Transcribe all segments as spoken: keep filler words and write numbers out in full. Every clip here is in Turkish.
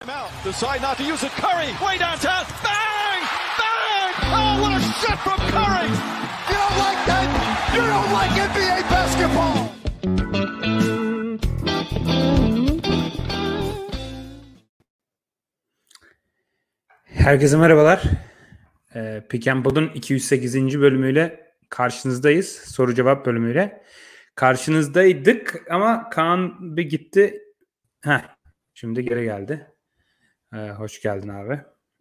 Decide not to use it. Curry, way downtown. Bang! Bang! Oh, what a shot from Curry! You don't like that? You don't like N B A basketball! Herkese merhabalar. Ee, Pick and Pod'un iki yüz sekizinci bölümüyle karşınızdayız. Soru cevap bölümüyle. Karşınızdaydık ama Kaan bir gitti. Heh, şimdi geri geldi. Ee, hoş geldin abi.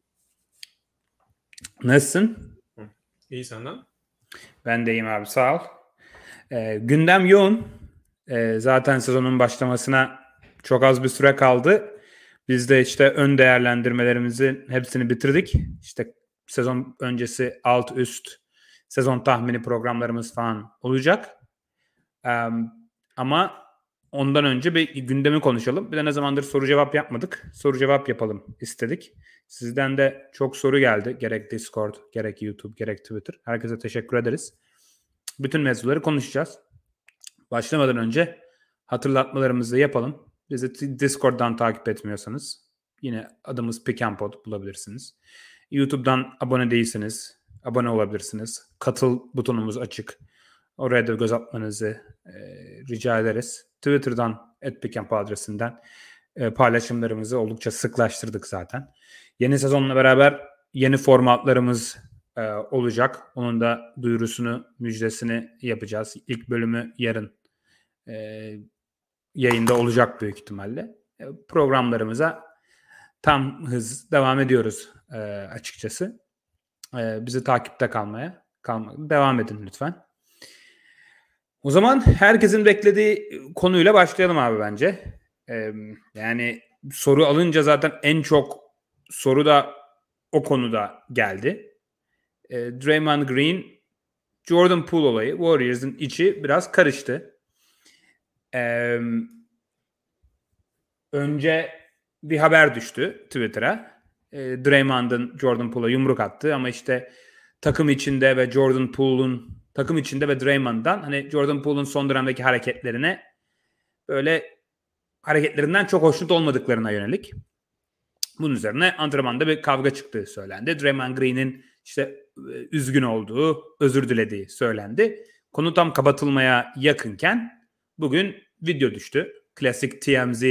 Nasılsın? İyi senden. Ben de iyiyim abi, sağ ol. Ee, gündem yoğun. Ee, zaten sezonun başlamasına çok az bir süre kaldı. Biz de işte ön değerlendirmelerimizin hepsini bitirdik. İşte sezon öncesi alt üst sezon tahmini programlarımız falan olacak. Ee, ama ondan önce bir gündemi konuşalım. Bir de ne zamandır soru cevap yapmadık. Soru cevap yapalım istedik. Sizden de çok soru geldi. Gerek Discord, gerek YouTube, gerek Twitter. Herkese teşekkür ederiz. Bütün mevzuları konuşacağız. Başlamadan önce hatırlatmalarımızı yapalım. Bizi Discord'dan takip etmiyorsanız yine adımız Pick and Pod bulabilirsiniz. YouTube'dan abone değilseniz abone olabilirsiniz. Katıl butonumuz açık. Oraya da göz atmanızı e, rica ederiz. Twitter'dan et Pick and Pod adresinden e, paylaşımlarımızı oldukça sıklaştırdık zaten. Yeni sezonla beraber yeni formatlarımız e, olacak. Onun da duyurusunu, müjdesini yapacağız. İlk bölümü yarın e, yayında olacak büyük ihtimalle. E, programlarımıza tam hız devam ediyoruz e, açıkçası. E, bizi takipte kalmaya kalma, devam edin lütfen. O zaman herkesin beklediği konuyla başlayalım abi bence. E, yani soru alınca zaten en çok soru da o konuda geldi. E, Draymond Green, Jordan Poole olayı, Warriors'ın içi biraz karıştı. E, önce bir haber düştü Twitter'a. E, Draymond'ın Jordan Poole'a yumruk attı ama işte takım içinde ve Jordan Poole'un takım içinde ve Draymond'dan hani Jordan Poole'un son dönemdeki hareketlerine böyle hareketlerinden çok hoşnut olmadıklarına yönelik. Bunun üzerine antrenmanda bir kavga çıktığı söylendi. Draymond Green'in işte üzgün olduğu, özür dilediği söylendi. Konu tam kapatılmaya yakınken bugün video düştü. Klasik T M Z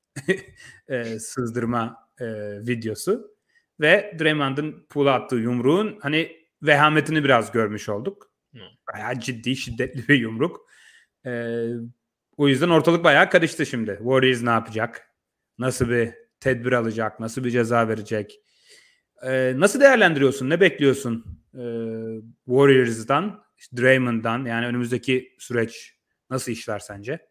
e, sızdırma e, videosu ve Draymond'ın Poole'a attığı yumruğun hani vehametini biraz görmüş olduk. Hmm. Bayağı ciddi, şiddetli bir yumruk. E, o yüzden ortalık bayağı karıştı şimdi. Warriors ne yapacak? Nasıl bir tedbir alacak? Nasıl bir ceza verecek? E, nasıl değerlendiriyorsun? Ne bekliyorsun e, Warriors'dan, Draymond'dan? Yani önümüzdeki süreç nasıl işler sence?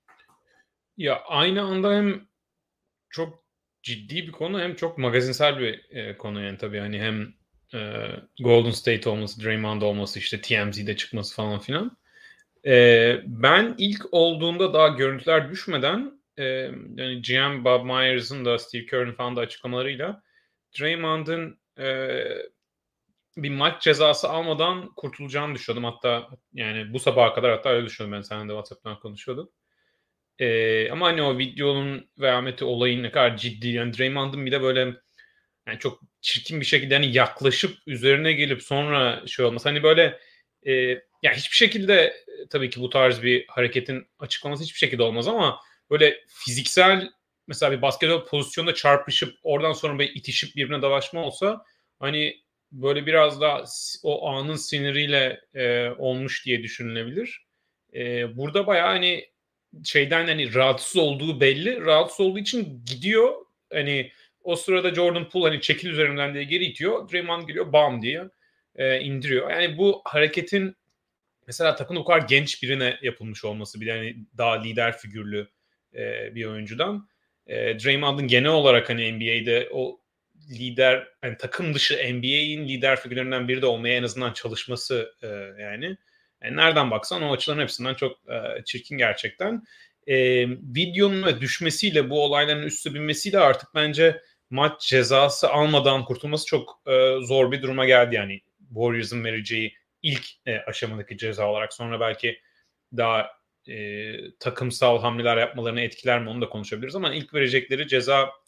Ya aynı anda hem çok ciddi bir konu hem çok magazinsel bir e, konu yani tabii hani hem e, Golden State olması, Draymond olması, işte T M Z'de çıkması falan filan. E, ben ilk olduğunda daha görüntüler düşmeden e, yani G M Bob Myers'ın da Steve Kerr'ın falan da açıklamalarıyla Draymond'ın e, bir maç cezası almadan kurtulacağını düşünüyordum. Hatta yani bu sabaha kadar hatta öyle düşünüyordum. Ben seninle de WhatsApp'tan konuşuyorduk. Ee, ama hani o videonun vehameti, olayın ne kadar ciddi. Yani Draymond'ın bir de böyle yani çok çirkin bir şekilde hani yaklaşıp üzerine gelip sonra şey olması. Hani böyle e, yani hiçbir şekilde e, tabii ki bu tarz bir hareketin açıklaması hiçbir şekilde olmaz ama böyle fiziksel mesela bir basketbol pozisyonda çarpışıp oradan sonra böyle itişip birbirine dalaşma olsa hani böyle biraz da o anın siniriyle e, olmuş diye düşünülebilir. E, burada bayağı hani şeyden hani rahatsız olduğu belli. Rahatsız olduğu için gidiyor. Hani o sırada Jordan Poole hani çekil üzerinden diye geri itiyor. Draymond geliyor bam diye e, indiriyor. Yani bu hareketin mesela takımda o kadar genç birine yapılmış olması bir de hani daha lider figürlü e, bir oyuncudan. E, Draymond'ın genel olarak hani N B A'de o lider hani takım dışı N B A'in lider figürlerinden biri de olmaya en azından çalışması e, yani. Yani nereden baksan o açıların hepsinden çok e, çirkin gerçekten. E, videonun ve düşmesiyle bu olayların üstü binmesiyle artık bence maç cezası almadan kurtulması çok e, zor bir duruma geldi. Yani Warriors'ın vereceği ilk e, aşamadaki ceza olarak sonra belki daha e, takımsal hamleler yapmalarını etkiler mi onu da konuşabiliriz ama ilk verecekleri ceza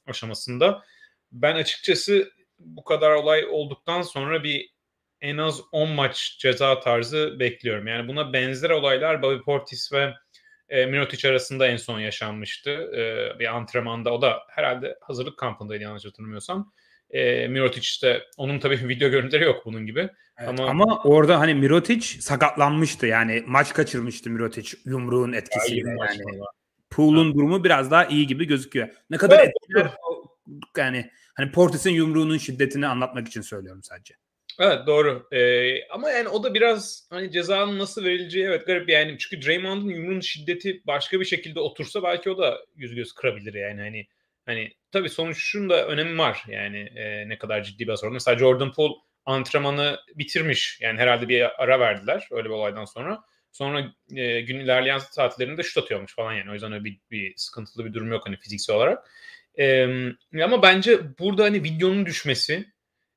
aşamasında. Ben açıkçası bu kadar olay olduktan sonra bir en az on maç ceza tarzı bekliyorum. Yani buna benzer olaylar Bobby Portis ve e, Mirotic arasında en son yaşanmıştı. E, bir antrenmanda, o da herhalde hazırlık kampındaydı yanlış hatırlamıyorsam. E, Mirotic işte, onun tabii video görüntüleri yok bunun gibi. Evet, ama, ama orada hani Mirotic sakatlanmıştı. Yani maç kaçırmıştı Mirotic yumruğun etkisiyle. Yani Poole'un durumu biraz daha iyi gibi gözüküyor. Ne kadar evet, etkiler o, yani hani Portis'in yumruğunun şiddetini anlatmak için söylüyorum sadece. Evet, doğru. Ee, ama yani o da biraz hani cezanın nasıl verileceği, evet, garip yani. Çünkü Draymond'un yumruğunun şiddeti başka bir şekilde otursa belki o da yüz göz kırabilir yani. Hani hani tabii sonuçun da önemi var yani, e, ne kadar ciddi bir sorun. Mesela Jordan Poole antrenmanı bitirmiş. Yani herhalde bir ara verdiler öyle bir olaydan sonra. Sonra e, gün ilerleyen saatlerinde şut atıyormuş falan yani. O yüzden öyle bir, bir sıkıntılı bir durum yok hani fiziksel olarak. E, ama bence burada hani videonun düşmesi,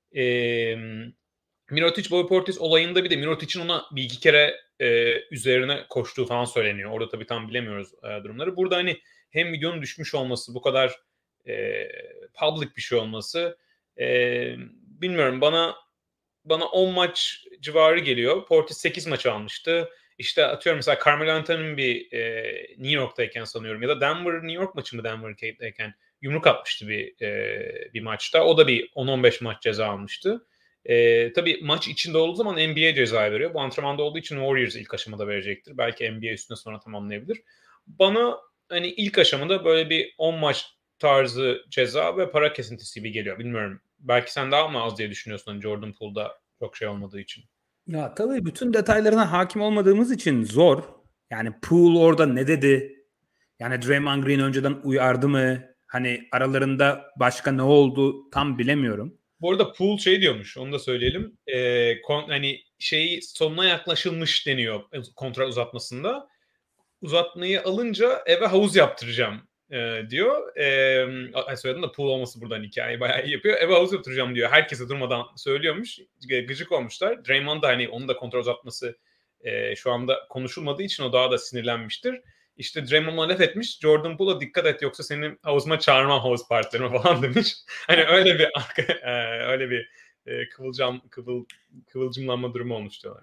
eee Mirotic Bobby Portis olayında bir de Mirotic'in ona bir iki kere e, üzerine koştuğu falan söyleniyor. Orada tabii tam bilemiyoruz e, durumları. Burada hani hem videonun düşmüş olması, bu kadar e, public bir şey olması, e, bilmiyorum, bana bana on maç civarı geliyor. Portis sekiz maç almıştı. İşte atıyorum mesela Carmelo Anthony'nin bir e, New York'tayken sanıyorum, ya da Denver New York maçı mı, Denver'dayken yumruk atmıştı bir e, bir maçta. O da bir on on beş maç ceza almıştı. E, tabii maç içinde olduğu zaman N B A ceza veriyor. Bu antrenmanda olduğu için Warriors ilk aşamada verecektir. Belki N B A üstüne sonra tamamlayabilir. Bana hani ilk aşamada böyle bir on maç tarzı ceza ve para kesintisi gibi geliyor. Bilmiyorum. Belki sen daha mı az diye düşünüyorsun hani Jordan Poole'da çok şey olmadığı için. Ya tabii bütün detaylarına hakim olmadığımız için zor. Yani Poole orada ne dedi? Yani Draymond Green önceden uyardı mı? Hani aralarında başka ne oldu tam bilemiyorum. Bu arada Poole şey diyormuş, onu da söyleyelim. Ee, kon, hani şeyi sonuna yaklaşılmış deniyor kontrat uzatmasında. Uzatmayı alınca eve havuz yaptıracağım e, diyor. E, söyledim da Poole olması buradan hikayeyi bayağı iyi yapıyor. Eve havuz yaptıracağım diyor. Herkese durmadan söylüyormuş. Gıcık olmuşlar. Draymond da hani onun da kontrat uzatması e, şu anda konuşulmadığı için o daha da sinirlenmiştir. İşte Draymond'a laf etmiş. Jordan Poole'a dikkat et yoksa senin havuzuma çağırmam havuz partilerime falan demiş. Hani öyle bir e, öyle bir e, kıvılcam kıvıl, kıvılcımlanma durumu olmuş diyorlar.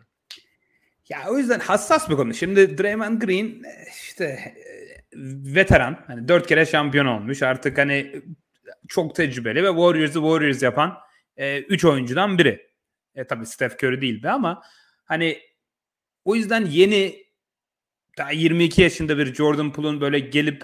Ya o yüzden hassas bir konu. Şimdi Draymond Green işte veteran. Hani dört kere şampiyon olmuş. Artık hani çok tecrübeli ve Warriors'ı Warriors yapan e, üç oyuncudan biri. E tabii Steph Curry değildi ama hani o yüzden yeni, daha yirmi iki yaşında bir Jordan Poole'un böyle gelip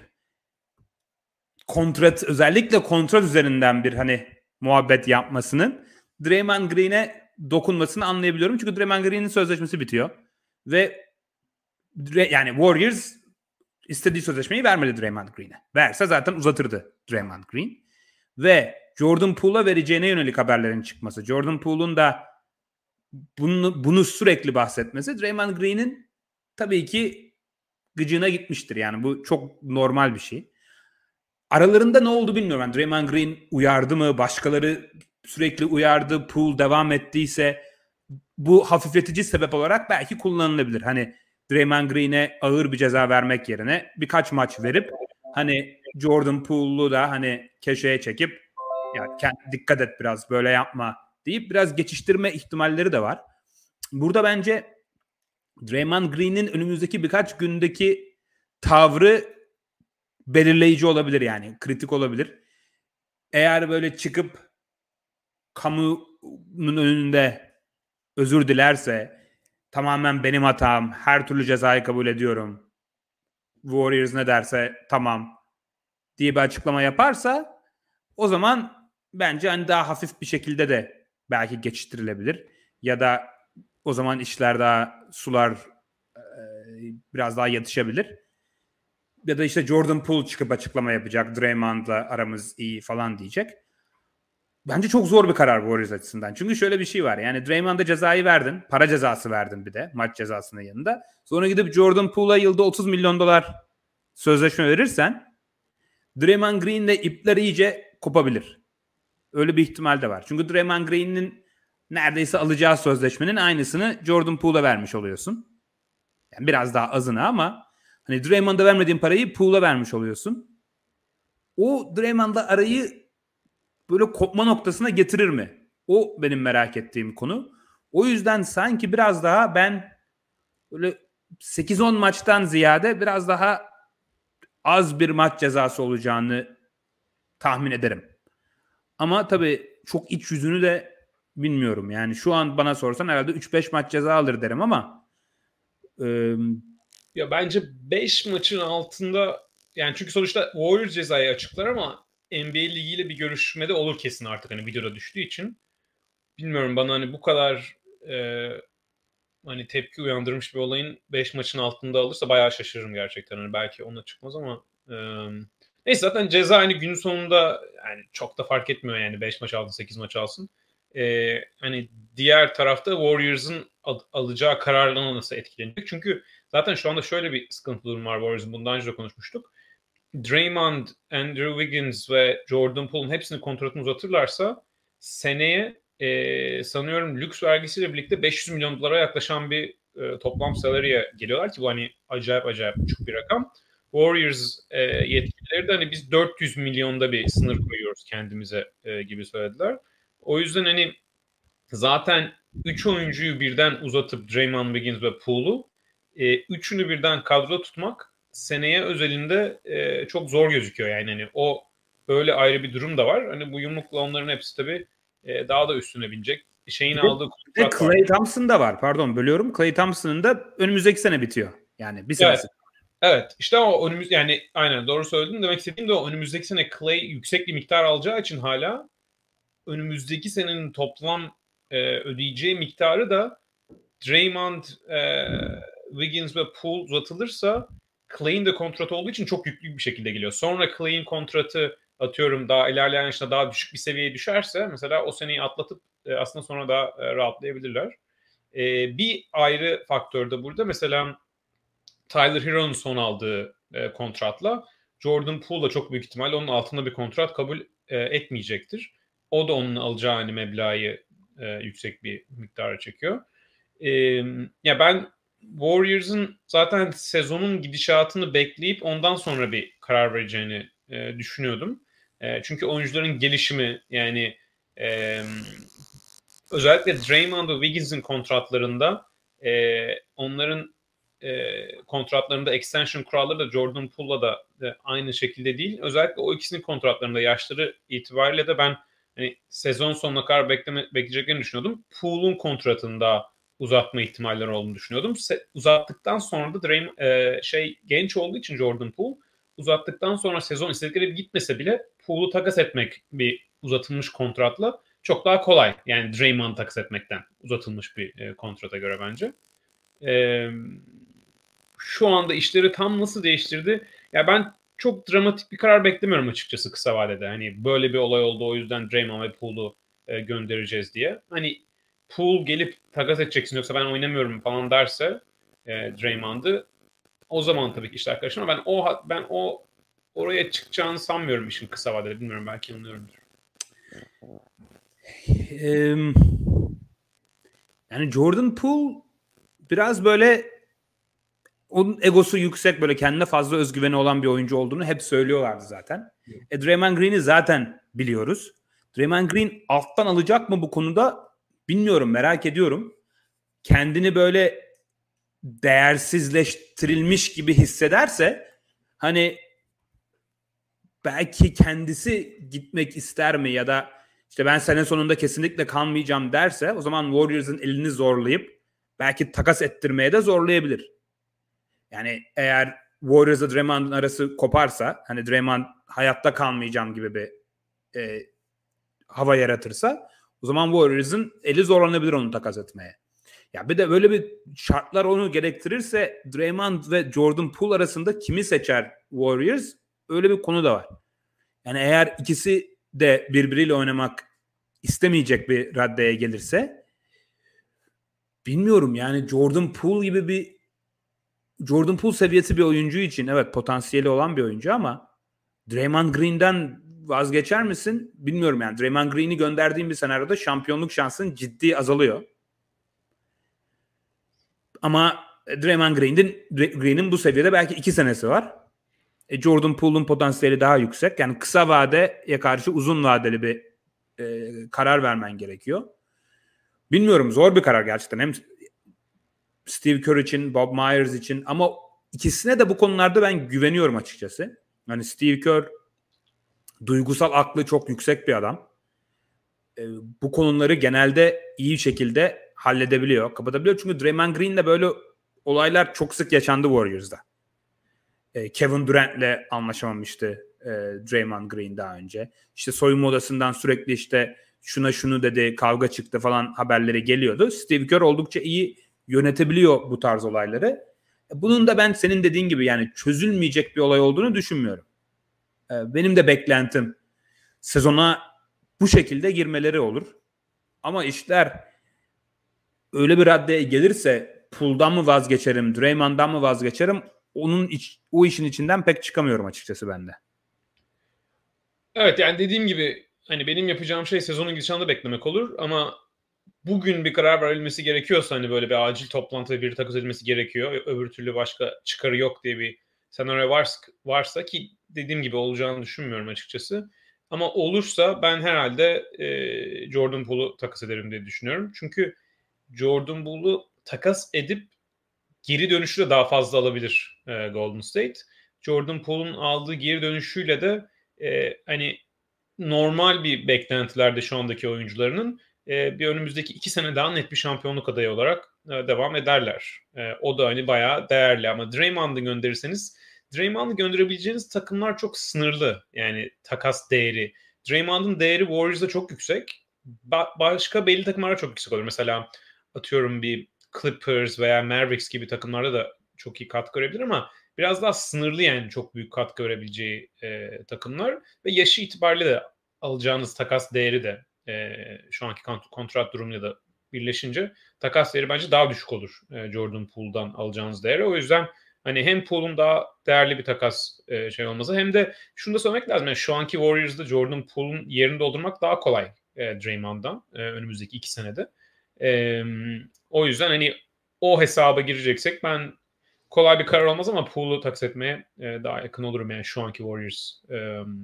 kontrat, özellikle kontrat üzerinden bir hani muhabbet yapmasının Draymond Green'e dokunmasını anlayabiliyorum. Çünkü Draymond Green'in sözleşmesi bitiyor. Ve yani Warriors istediği sözleşmeyi vermedi Draymond Green'e. Verse zaten uzatırdı Draymond Green. Ve Jordan Poole'a vereceğine yönelik haberlerin çıkması, Jordan Poole'un da bunu, bunu sürekli bahsetmesi Draymond Green'in tabii ki gıcığına gitmiştir. Yani bu çok normal bir şey. Aralarında ne oldu bilmiyorum. Yani Draymond Green uyardı mı? Başkaları sürekli uyardı. Poole devam ettiyse bu hafifletici sebep olarak belki kullanılabilir. Hani Draymond Green'e ağır bir ceza vermek yerine birkaç maç verip hani Jordan Poole'u da hani köşeye çekip ya dikkat et biraz böyle yapma deyip biraz geçiştirme ihtimalleri de var. Burada bence Draymond Green'in önümüzdeki birkaç gündeki tavrı belirleyici olabilir, yani kritik olabilir. Eğer böyle çıkıp kamunun önünde özür dilerse, tamamen benim hatam, her türlü cezayı kabul ediyorum, Warriors ne derse tamam diye bir açıklama yaparsa, o zaman bence hani daha hafif bir şekilde de belki geçiştirilebilir. Ya da o zaman işler daha, sular e, biraz daha yatışabilir. Ya da işte Jordan Poole çıkıp açıklama yapacak. Draymond'la aramız iyi falan diyecek. Bence çok zor bir karar Warriors açısından. Çünkü şöyle bir şey var. Yani Draymond'a cezayı verdin. Para cezası verdin bir de. Maç cezasının yanında. Sonra gidip Jordan Poole'a yılda otuz milyon dolar sözleşme verirsen Draymond Green'le ipler iyice kopabilir. Öyle bir ihtimal de var. Çünkü Draymond Green'in neredeyse alacağı sözleşmenin aynısını Jordan Poole'a vermiş oluyorsun. Yani biraz daha azını ama hani Draymond'a vermediğin parayı Poole'a vermiş oluyorsun. o Draymond'la arayı böyle kopma noktasına getirir mi? O benim merak ettiğim konu. O yüzden sanki biraz daha ben böyle sekiz on maçtan ziyade biraz daha az bir maç cezası olacağını tahmin ederim. Ama tabii çok iç yüzünü de bilmiyorum. Yani şu an bana sorsan herhalde üç beş maç ceza alır derim ama e, ya bence beş maçın altında, yani çünkü sonuçta Warriors cezayı açıklar ama N B A ligiyle bir görüşmede olur kesin artık, hani videoda düştüğü için. Bilmiyorum, bana hani bu kadar e, hani tepki uyandırmış bir olayın beş maçın altında alırsa bayağı şaşırırım gerçekten. Hani belki ona çıkmaz ama e, neyse, zaten ceza hani günün sonunda yani çok da fark etmiyor, yani beş maç alsın sekiz maç alsın. E, hani diğer tarafta Warriors'ın al- alacağı kararla nasıl etkilenecek? Çünkü zaten şu anda şöyle bir sıkıntı durum var Warriors'ın, bundan önce de konuşmuştuk. Draymond, Andrew Wiggins ve Jordan Poole'un hepsinin kontratını uzatırlarsa seneye e, sanıyorum lüks vergisiyle birlikte beş yüz milyon dolara yaklaşan bir e, toplam salary'e geliyorlar ki bu hani acayip acayip küçük bir rakam. Warriors e, yetkilileri de hani biz dört yüz milyonda bir sınır koyuyoruz kendimize e, gibi söylediler. O yüzden hani zaten üç oyuncuyu birden uzatıp Draymond, Wiggins ve Poole'u e, üçünü birden kadroda tutmak seneye özelinde e, çok zor gözüküyor. Yani hani o öyle ayrı bir durum da var. Hani bu yumrukla onların hepsi tabii e, daha da üstüne binecek. Şeyin bir aldığı de kontrat var. Klay Thompson da var. Pardon bölüyorum. Klay Thompson'ın da önümüzdeki sene bitiyor. Yani bir senesi. Evet. Evet. İşte o önümüz, yani aynen doğru söyledin. Demek istediğim de o, önümüzdeki sene Klay yüksek bir miktar alacağı için hala önümüzdeki senenin toplam e, ödeyeceği miktarı da Draymond, e, Wiggins ve Poole uzatılırsa Clay'in de kontratı olduğu için çok yüklü bir şekilde geliyor. Sonra Clay'in kontratı atıyorum daha ilerleyen yaşta daha düşük bir seviyeye düşerse mesela o seneyi atlatıp e, aslında sonra daha e, rahatlayabilirler. E, bir ayrı faktör de burada mesela Tyler Hero'nun son aldığı e, kontratla Jordan Poole da çok büyük ihtimalle onun altında bir kontrat kabul e, etmeyecektir. O da onun alacağı hani meblağı e, yüksek bir miktara çekiyor. E, ya ben Warriors'ın zaten sezonun gidişatını bekleyip ondan sonra bir karar vereceğini e, düşünüyordum. E, çünkü oyuncuların gelişimi, yani e, özellikle Draymond ve Wiggins'in kontratlarında e, onların e, kontratlarında extension kuralları da Jordan Poole'la da e, aynı şekilde değil. Özellikle o ikisinin kontratlarında yaşları itibariyle de ben hani sezon sonuna kadar bekleme, bekleyeceklerini düşünüyordum. Poole'un kontratında uzatma ihtimalleri olduğunu düşünüyordum. Se- uzattıktan sonra da Draymond e, şey genç olduğu için Jordan Poole uzattıktan sonra sezon istedikleri gitmese bile Poole'u takas etmek bir uzatılmış kontratla çok daha kolay. Yani Draymond takas etmekten uzatılmış bir e, kontrata göre bence. E, şu anda işleri tam nasıl değiştirdi? Ya ben çok dramatik bir karar beklemiyorum açıkçası kısa vadede. Hani böyle bir olay oldu, o yüzden Draymond ve Poole'u e, göndereceğiz diye. Hani Poole gelip takas edeceksin yoksa ben oynamıyorum falan derse e, Draymond'ı, o zaman tabii ki işler karışır ama ben o ben o oraya çıkacağını sanmıyorum işin kısa vadede. Bilmiyorum, belki yanılıyorumdur. Ee, yani Jordan Poole biraz böyle onun egosu yüksek, böyle kendine fazla özgüveni olan bir oyuncu olduğunu hep söylüyorlardı zaten. E, Draymond Green'i zaten biliyoruz. Draymond Green alttan alacak mı bu konuda bilmiyorum, merak ediyorum. Kendini böyle değersizleştirilmiş gibi hissederse hani belki kendisi gitmek ister mi ya da işte ben sene sonunda kesinlikle kalmayacağım derse o zaman Warriors'ın elini zorlayıp belki takas ettirmeye de zorlayabilir. Yani eğer Warriors'la Draymond'un arası koparsa, hani Draymond hayatta kalmayacağım gibi bir e, hava yaratırsa o zaman Warriors'ın eli zorlanabilir onu takas etmeye. Ya bir de böyle bir şartlar onu gerektirirse Draymond ve Jordan Poole arasında kimi seçer Warriors? Öyle bir konu da var. Yani eğer ikisi de birbiriyle oynamak istemeyecek bir raddeye gelirse bilmiyorum, yani Jordan Poole gibi bir Jordan Poole seviyesi bir oyuncu için evet potansiyeli olan bir oyuncu ama Draymond Green'den vazgeçer misin? Bilmiyorum yani. Draymond Green'i gönderdiğin bir senaryoda şampiyonluk şansın ciddi azalıyor. Ama Draymond Green'in, Green'in bu seviyede belki iki senesi var. E, Jordan Poole'un potansiyeli daha yüksek. Yani kısa vadeye karşı uzun vadeli bir e, karar vermen gerekiyor. Bilmiyorum, zor bir karar gerçekten. Hem Steve Kerr için, Bob Myers için, ama ikisine de bu konularda ben güveniyorum açıkçası. Yani Steve Kerr duygusal aklı çok yüksek bir adam. E, bu konuları genelde iyi şekilde halledebiliyor, kapatabiliyor. Çünkü Draymond Green'le böyle olaylar çok sık yaşandı Warriors'da. E, Kevin Durant'le anlaşamamıştı e, Draymond Green daha önce. İşte soyunma odasından sürekli işte şuna şunu dedi, kavga çıktı falan haberleri geliyordu. Steve Kerr oldukça iyi yönetebiliyor bu tarz olayları. Bunun da ben senin dediğin gibi yani çözülmeyecek bir olay olduğunu düşünmüyorum. E, benim de beklentim sezona bu şekilde girmeleri olur. Ama işler öyle bir raddeye gelirse Poole'dan mı vazgeçerim, Draymond'dan mı vazgeçerim? Onun iç, o işin içinden pek çıkamıyorum açıkçası ben de. Evet, yani dediğim gibi hani benim yapacağım şey sezonun gidişatını beklemek olur ama bugün bir karar verilmesi gerekiyorsa, hani böyle bir acil toplantıda bir takas edilmesi gerekiyor, öbür türlü başka çıkarı yok diye bir senaryo varsa, varsa ki dediğim gibi olacağını düşünmüyorum açıkçası. Ama olursa ben herhalde e, Jordan Poole'u takas ederim diye düşünüyorum. Çünkü Jordan Poole'u takas edip geri dönüşü de daha fazla alabilir e, Golden State. Jordan Poole'un aldığı geri dönüşüyle de e, hani normal bir beklentilerde şu andaki oyuncularının e, bir önümüzdeki iki sene daha net bir şampiyonluk adayı olarak e, devam ederler. E, o da hani bayağı değerli ama Draymond'ı gönderirseniz Draymond'ı gönderebileceğiniz takımlar çok sınırlı. Yani takas değeri. Draymond'ın değeri Warriors'da çok yüksek. Ba- başka belli takımlarda çok yüksek olur. Mesela atıyorum bir Clippers veya Mavericks gibi takımlarda da çok iyi katkı görebilir ama biraz daha sınırlı, yani çok büyük katkı görebileceği e, takımlar ve yaşı itibariyle de alacağınız takas değeri de e, şu anki kont- kontrat durumuyla da birleşince takas değeri bence daha düşük olur e, Jordan Poole'dan alacağınız değeri. O yüzden hani hem Poole'un daha değerli bir takas e, şey olması, hem de şunu da söylemek lazım. Yani şu anki Warriors'da Jordan Poole'un yerini doldurmak daha kolay e, Draymond'dan e, önümüzdeki iki senede. E, o yüzden hani o hesaba gireceksek ben kolay bir karar olmaz ama Poole'u takas etmeye e, daha yakın olurum yani şu anki Warriors e,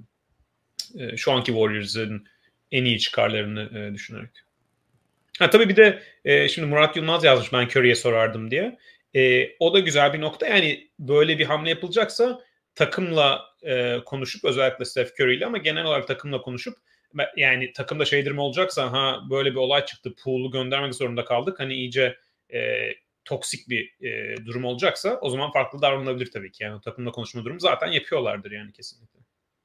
e, şu anki Warriors'ın en iyi çıkarlarını e, düşünerek. Ha tabii bir de e, şimdi Murat Yılmaz yazmış ben Curry'e sorardım diye. E, o da güzel bir nokta. Yani böyle bir hamle yapılacaksa takımla e, konuşup, özellikle Steph Curry ile, ama genel olarak takımla konuşup, yani takımda şeydir mi olacaksa, ha böyle bir olay çıktı, Poole'u göndermek zorunda kaldık, hani iyice e, toksik bir e, durum olacaksa o zaman farklı davranılabilir tabii ki. Yani takımla konuşma durumu zaten yapıyorlardır yani kesinlikle.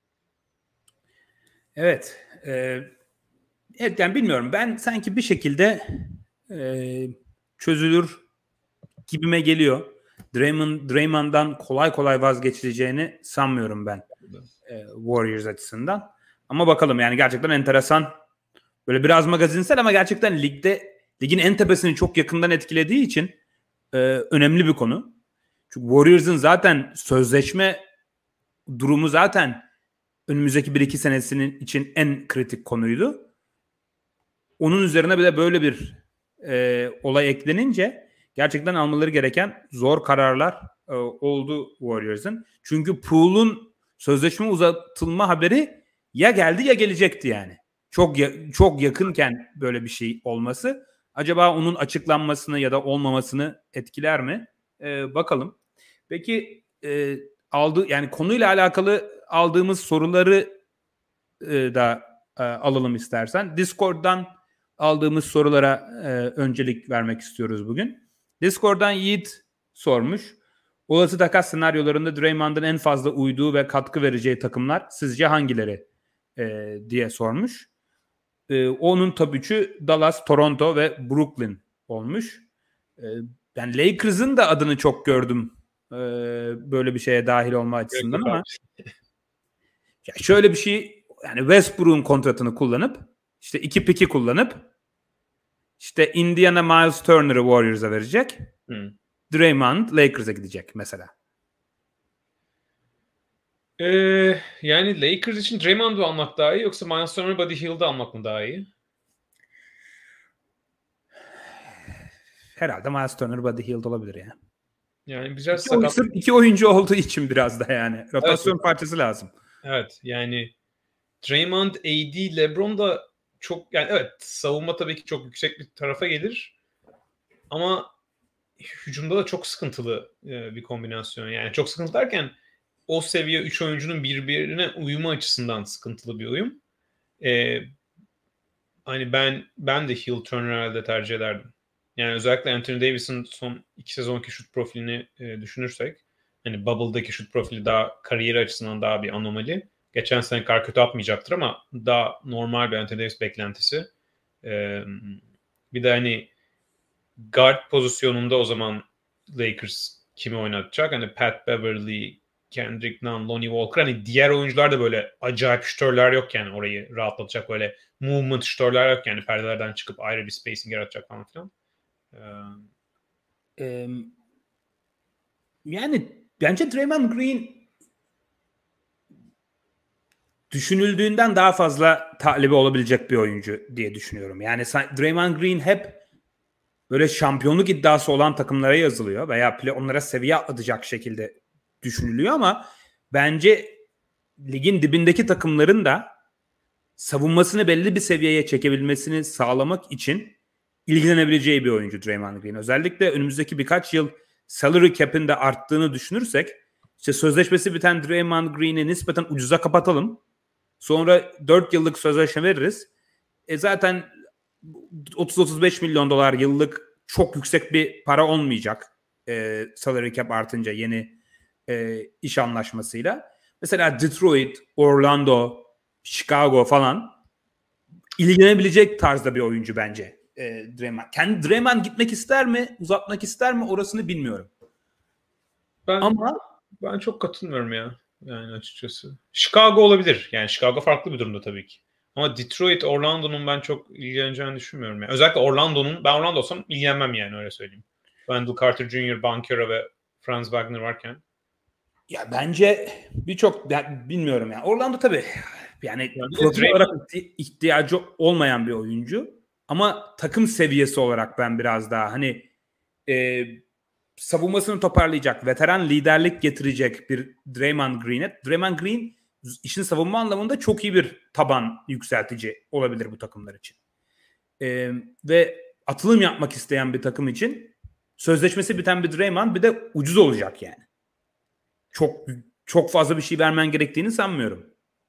Evet. E, evet yani bilmiyorum. Ben sanki bir şekilde e, çözülür gibime geliyor. Draymond, Draymond'dan kolay kolay vazgeçileceğini sanmıyorum ben e, Warriors açısından. Ama bakalım, yani gerçekten enteresan. Böyle biraz magazinsel ama gerçekten ligde, ligin en tepesini çok yakından etkilediği için e, önemli bir konu. Çünkü Warriors'ın zaten sözleşme durumu zaten önümüzdeki bir iki senesinin için en kritik konuydu. Onun üzerine bir de böyle bir e, olay eklenince gerçekten almaları gereken zor kararlar e, oldu Warriors'ın. Çünkü Poole'un sözleşme uzatılma haberi ya geldi ya gelecekti yani. Çok ya, çok yakınken böyle bir şey olması acaba onun açıklanmasını ya da olmamasını etkiler mi? E, bakalım. Peki e, aldı yani konuyla alakalı aldığımız soruları e, da e, alalım istersen. Discord'dan aldığımız sorulara e, öncelik vermek istiyoruz bugün. Discord'dan Yiğit sormuş. Olası takas senaryolarında Draymond'ın en fazla uyduğu ve katkı vereceği takımlar sizce hangileri e, diye sormuş. E, onun top üçü Dallas, Toronto ve Brooklyn olmuş. E, ben Lakers'ın da adını çok gördüm e, böyle bir şeye dahil olma açısından evet, ama ya şöyle bir şey, yani Westbrook'un kontratını kullanıp işte iki piki kullanıp işte Indiana Miles Turner'ı Warriors'a verecek. Hmm. Draymond Lakers'a gidecek mesela. Ee, yani Lakers için Draymond'u almak daha iyi yoksa Miles Turner, Buddy Hield'ı almak mı daha iyi? Herhalde Miles Turner, Buddy Hield olabilir ya. Yani biraz iki, sakat. sırf iki oyuncu olduğu için biraz da yani. Rotasyon Evet. parçası lazım. Evet yani Draymond, A D, LeBron da çok yani evet savunma tabii ki çok yüksek bir tarafa gelir. Ama hücumda da çok sıkıntılı e, bir kombinasyon. Yani çok sıkıntı derken o seviye üç oyuncunun birbirine uyumu açısından sıkıntılı bir uyum. E, hani ben ben de heel turner herhalde tercih ederdim. Yani özellikle Anthony Davis'in son iki sezonki şut profilini e, düşünürsek hani Bubble'daki şut profili daha kariyeri açısından daha bir anomali. Geçen sene kadar kötü atmayacaktır ama daha normal bir Anthony Davis beklentisi. E, bir de hani guard pozisyonunda o zaman Lakers kimi oynatacak? Hani Pat Beverly, Kendrick Nunn, Lonnie Walker. Hani diğer oyuncular da böyle acayip şütörler yok yani orayı rahatlatacak böyle movement şütörler yok yani perdelerden çıkıp ayrı bir spacing yaratacak falan filan. Ee, Ee, yani bence Draymond Green düşünüldüğünden daha fazla talibi olabilecek bir oyuncu diye düşünüyorum. Yani Draymond Green hep böyle şampiyonluk iddiası olan takımlara yazılıyor veya play onlara seviye atlatacak şekilde düşünülüyor ama bence ligin dibindeki takımların da savunmasını belli bir seviyeye çekebilmesini sağlamak için ilgilenebileceği bir oyuncu Draymond Green. Özellikle önümüzdeki birkaç yıl salary cap'in de arttığını düşünürsek işte sözleşmesi biten Draymond Green'i nispeten ucuza kapatalım. Sonra dört yıllık sözleşme veririz. E zaten otuz otuz beş milyon dolar yıllık çok yüksek bir para olmayacak. E, salary cap artınca yeni e, iş anlaşmasıyla. Mesela Detroit, Orlando, Chicago falan ilgilenebilecek tarzda bir oyuncu bence e, Draymond. Kendi Draymond gitmek ister mi? Uzatmak ister mi? Orasını bilmiyorum. ben Ama ben çok katılmıyorum ya. Yani açıkçası. Chicago olabilir. Yani Chicago farklı bir durumda tabii ki. Ama Detroit, Orlando'nun ben çok ilgileneceğini düşünmüyorum. Yani. Özellikle Orlando'nun, ben Orlando olsam ilgilenmem yani öyle söyleyeyim. Wendell Carter Junior, Banchero ve Franz Wagner varken. ya bence birçok yani bilmiyorum yani. Orlando tabii yani, yani profil olarak ihtiyacı olmayan bir oyuncu. Ama takım seviyesi olarak ben biraz daha hani e, savunmasını toparlayacak, veteran liderlik getirecek bir Draymond Green'e. Draymond Green işin savunma anlamında çok iyi bir taban yükseltici olabilir bu takımlar için. Ee, ve atılım yapmak isteyen bir takım için sözleşmesi biten bir Draymond bir de ucuz olacak yani. Çok çok fazla bir şey vermen gerektiğini sanmıyorum.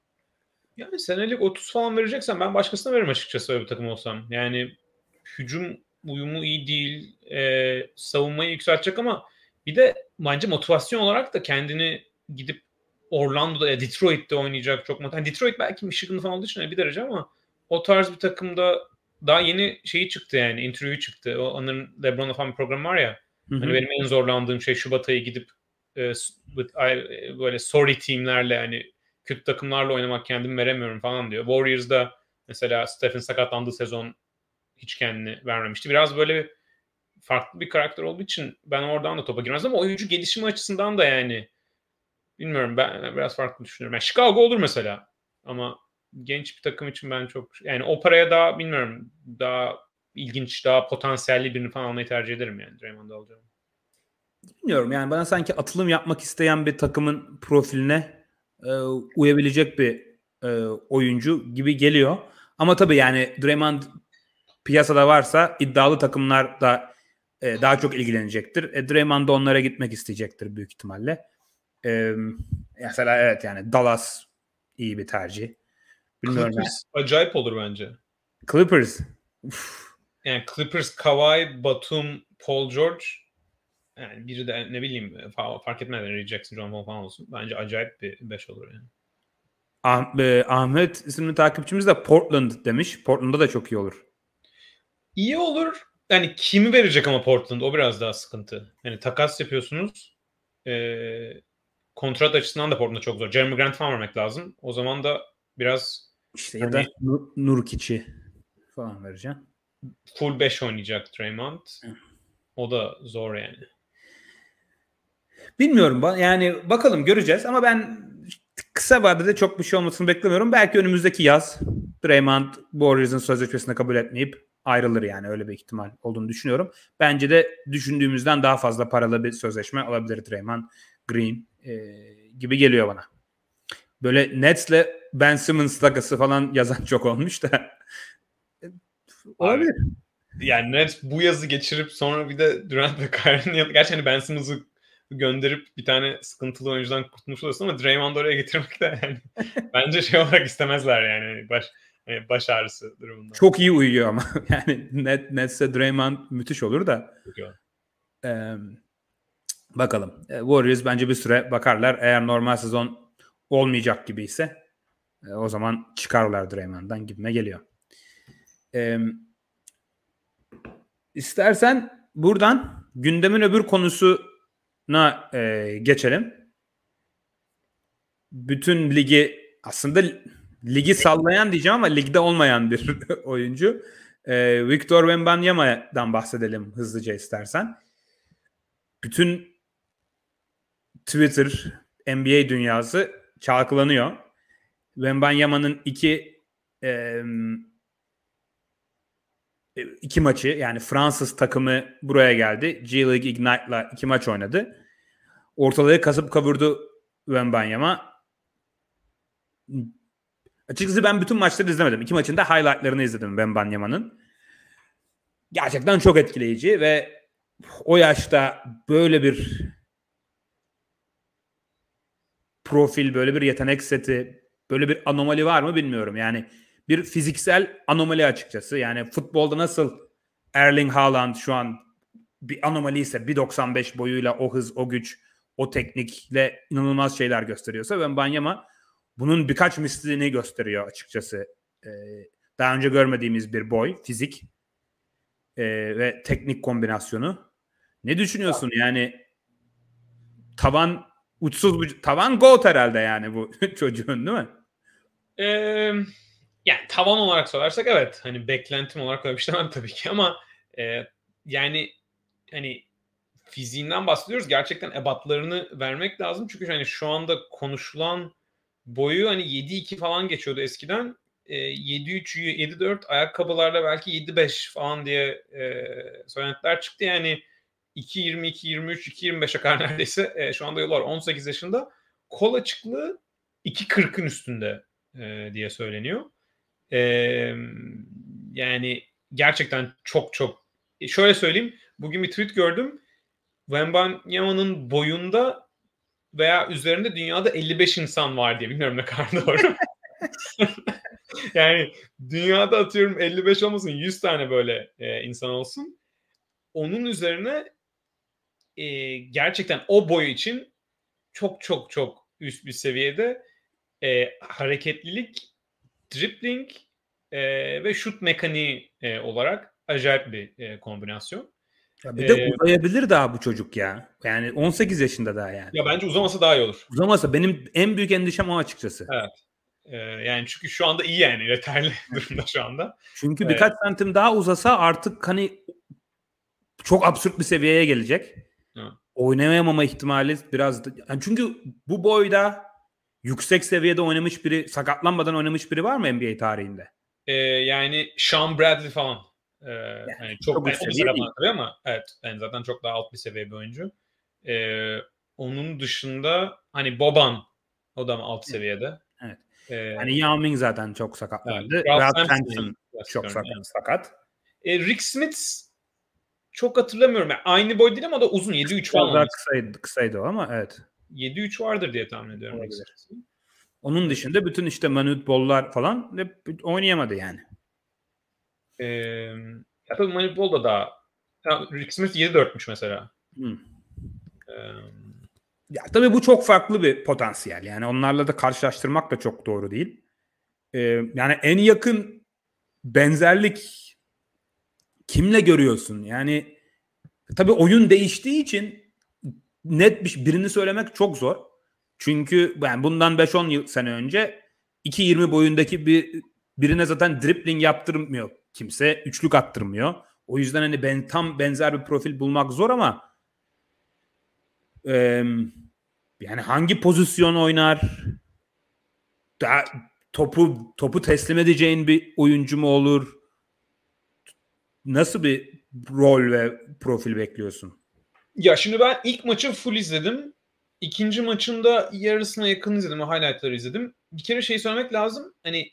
Yani senelik otuz falan vereceksen ben başkasına veririm açıkçası öyle bir takım olsam. Yani hücum uyumu iyi değil. E, savunmayı yükseltecek ama bir de bence motivasyon olarak da kendini gidip Orlando'da ya Detroit'te oynayacak çok motivasyon. Yani Detroit belki Michigan falan olduğu için bir derece ama o tarz bir takımda daha yeni şeyi çıktı yani interview çıktı. O Anır'ın LeBron'la falan bir program var ya. Hı hı. Hani benim en zorlandığım şey Şubat ayı gidip e, böyle sorry teamlerle hani kötü takımlarla oynamak kendimi veremiyorum falan diyor. Warriors'da mesela Stephen sakatlandığı sezon hiç kendini vermemişti. Biraz böyle farklı bir karakter olduğu için ben oradan da topa girmez ama oyuncu gelişimi açısından da yani bilmiyorum ben biraz farklı düşünüyorum. Yani Chicago olur mesela ama genç bir takım için ben çok yani o paraya daha bilmiyorum daha ilginç daha potansiyelli birini falan almayı tercih ederim yani Draymond'u alacağım. Bilmiyorum yani bana sanki atılım yapmak isteyen bir takımın profiline e, uyabilecek bir e, oyuncu gibi geliyor. Ama tabii yani Draymond piyasada varsa iddialı takımlar da e, daha çok ilgilenecektir. E, Draymond da onlara gitmek isteyecektir büyük ihtimalle. E, mesela evet yani Dallas iyi bir tercih. Bilmiyorum Clippers yani. acayip olur bence. Clippers. Uf. Yani Clippers, Kawhi, Batum, Paul George yani biri de ne bileyim fark etmez. Yani Jackson, John Wall falan olsun. Bence acayip bir beş olur yani. Ah, e, Ahmet isimli takipçimiz de Portland demiş. Portland'da da çok iyi olur. İyi olur. Yani kimi verecek ama Portland o biraz daha sıkıntı. Yani takas yapıyorsunuz. Ee, kontrat açısından da Portland'da çok zor. Jeremy Grant falan vermek lazım. O zaman da biraz İşte hani, ya da Nur, Nurkic'i falan vereceğim. full beş oynayacak Draymond. O da zor yani. Bilmiyorum yani bakalım göreceğiz ama ben kısa vadede çok bir şey olmasını beklemiyorum. Belki önümüzdeki yaz Draymond Warriors'ın sözleşmesini kabul etmeyip ayrılır yani, öyle bir ihtimal olduğunu düşünüyorum. Bence de düşündüğümüzden daha fazla paralı bir sözleşme alabilir Draymond Green e, gibi geliyor bana. Böyle Nets'le Ben Simmons takası falan yazan çok olmuş da. Olabilir. Yani Nets bu yazı geçirip sonra bir de Durant ve Kyrie'nin yanında, gerçi hani Ben Simmons'ı gönderip bir tane sıkıntılı oyuncudan kurtulmuş oluyorsun ama Draymond'u oraya getirmek de yani bence şey olarak istemezler yani, baş yani baş ağrısı durumunda. Çok iyi uyuyor ama yani Net, Nets'e Draymond müthiş olur da. Ee, bakalım. Warriors bence bir süre bakarlar. Eğer normal sezon olmayacak gibi ise e, o zaman çıkarlar Draymond'dan gibime geliyor. Ee, istersen buradan gündemin öbür konusuna e, geçelim. Bütün ligi aslında ligi sallayan diyeceğim ama ligde olmayan bir oyuncu. Ee, Victor Wembanyama'dan bahsedelim hızlıca istersen. Bütün Twitter, N B A dünyası çalkalanıyor. Wembanyama'nın iki e, iki maçı, yani Fransız takımı buraya geldi. G League Ignite'la iki maç oynadı. Ortalığı kasıp kavurdu Wembanyama. Açıkçası ben bütün maçları izlemedim. İki maçın da highlightlarını izledim Wembanyama'nın. Gerçekten çok etkileyici ve o yaşta böyle bir profil, böyle bir yetenek seti, böyle bir anomali var mı bilmiyorum. Yani bir fiziksel anomali açıkçası. Yani futbolda nasıl Erling Haaland şu an bir anomali ise bir doksan beş boyuyla o hız, o güç, o teknikle inanılmaz şeyler gösteriyorsa, Wembanyama bunun birkaç mislini gösteriyor açıkçası. Ee, daha önce görmediğimiz bir boy, fizik e, ve teknik kombinasyonu. Ne düşünüyorsun? Yani tavan uçsuz bu tavan GOAT herhalde yani bu çocuğun, değil mi? Ee, yani tavan olarak sorarsak evet. Hani beklentim olarak öyle bir şey demem tabii ki ama e, yani hani fiziğinden bahsediyoruz. Gerçekten ebatlarını vermek lazım. Çünkü hani şu anda konuşulan boyu hani yedi iki falan geçiyordu eskiden. E, yedi üç, yedi dört ayakkabılarla belki yedi beş falan diye e, söylentiler çıktı. Yani iki yirmi, iki yirmi üç, iki yirmi beşe kadar neredeyse e, şu anda yollar on sekiz yaşında. Kol açıklığı iki kırkın üstünde e, diye söyleniyor. E, yani gerçekten çok çok e, şöyle söyleyeyim. Bugün bir tweet gördüm. Wembanyama'nın boyunda veya üzerinde dünyada elli beş insan var diye. Bilmiyorum ne kadar doğru. Yani dünyada atıyorum elli beş olmasın, yüz tane böyle e, insan olsun. Onun üzerine e, gerçekten o boy için çok çok çok üst bir seviyede e, hareketlilik, dribbling e, ve şut mekaniği e, olarak acayip bir e, kombinasyon. Ya bir de ee, uzayabilir daha bu çocuk ya. Yani on sekiz yaşında daha yani. Ya bence uzamasa daha iyi olur. Uzamasa benim en büyük endişem o açıkçası. Evet. Ee, yani çünkü şu anda iyi yani. Yeterli durumda şu anda. Çünkü birkaç evet. santim daha uzasa artık hani çok absürt bir seviyeye gelecek. Evet. Oynayamama ihtimali biraz da, yani çünkü bu boyda yüksek seviyede oynamış biri, sakatlanmadan oynamış biri var mı N B A tarihinde? Ee, yani Sean Bradley falan. Ee, yani, yani çok, çok üst seviye değil tabii ama evet, yani zaten çok daha alt bir seviye bir oyuncu. Ee, onun dışında hani Boban, o da alt seviyede. Evet. Ee, hani Yao Ming zaten çok sakatlandı. Evet, Ralph Sampson çok sakat. Yani. sakat. Ee, Rick Smith çok hatırlamıyorum. Yani aynı boy değil ama da uzun. yedi üç falan. Daha kısaydı, kısaydı o ama evet. yedi üç vardır diye tahmin ediyorum. Onun dışında bütün işte Manute Ball'lar falan hep oynayamadı yani. Ee, ya tabii Manute Ball da daha. Ya, Rick Smith yedi dörtmüş mesela. Hmm. Ee, ya tabii bu çok farklı bir potansiyel. Yani onlarla da karşılaştırmak da çok doğru değil. Ee, yani en yakın benzerlik kimle görüyorsun? Yani tabii oyun değiştiği için net bir birini söylemek çok zor. Çünkü yani bundan beş on yıl sene önce iki yirmi boyundaki bir birine zaten dribbling yaptırmıyor kimse. Üçlük attırmıyor. O yüzden hani ben tam benzer bir profil bulmak zor ama e, yani hangi pozisyon oynar? Daha topu topu teslim edeceğin bir oyuncu mu olur? nasıl bir rol ve profil bekliyorsun? Ya şimdi ben ilk maçı full izledim. İkinci maçında yarısına yakın izledim. Highlight'ları izledim. Bir kere şey söylemek lazım. Hani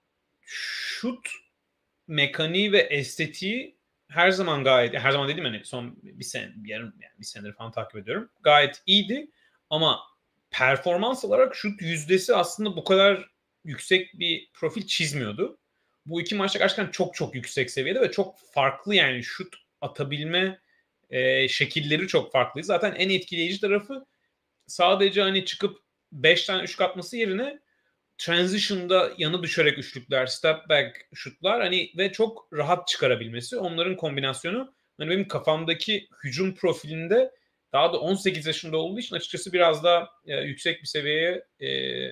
şut mekaniği ve estetiği her zaman gayet, her zaman dedim hani son bir sene, bir yarım, yani bir senedir falan takip ediyorum. Gayet iyiydi ama performans olarak şut yüzdesi aslında bu kadar yüksek bir profil çizmiyordu. Bu iki maçta gerçekten çok çok yüksek seviyede ve çok farklı, yani şut atabilme e, şekilleri çok farklı. Zaten en etkileyici tarafı sadece hani çıkıp beş tane üçlük atması yerine transition'da yanı düşerek üçlükler, step back şutlar hani ve çok rahat çıkarabilmesi. Onların kombinasyonu hani benim kafamdaki hücum profilinde daha da on sekiz yaşında olduğu için açıkçası biraz daha e, yüksek bir seviyeye e,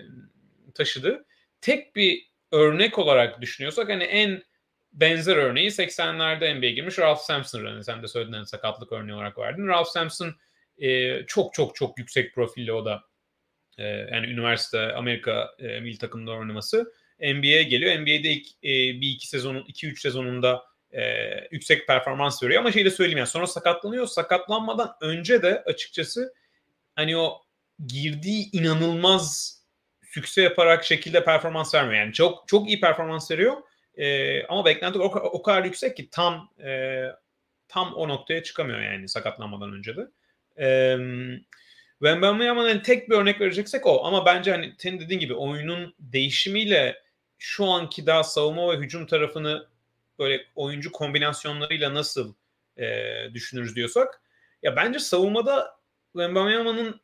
taşıdı. Tek bir örnek olarak düşünüyorsak hani en benzer örneği seksenlerde N B A'ye girmiş Ralph Sampson. Hani sen de söylediğin sakatlık örneği olarak verdin. Ralph Sampson e, çok çok çok yüksek profilli o da. Ee, yani üniversite Amerika e, milli takımında oynaması. N B A'ye geliyor. N B A'de ilk e, bir iki sezonun, iki üç sezonunda e, yüksek performans veriyor. Ama şey de söyleyeyim, yani sonra sakatlanıyor. Sakatlanmadan önce de açıkçası hani o girdiği inanılmaz sükse yaparak şekilde performans vermiyor. Yani çok çok iyi performans veriyor. E, ama beklenti o, o kadar yüksek ki tam e, tam o noktaya çıkamıyor yani sakatlanmadan önce de. Eee Wembanyama'nın tek bir örnek vereceksek o. Ama bence hani senin dediğin gibi oyunun değişimiyle şu anki daha savunma ve hücum tarafını böyle oyuncu kombinasyonlarıyla nasıl e, düşünürüz diyorsak, ya bence savunmada Wembanyama'nın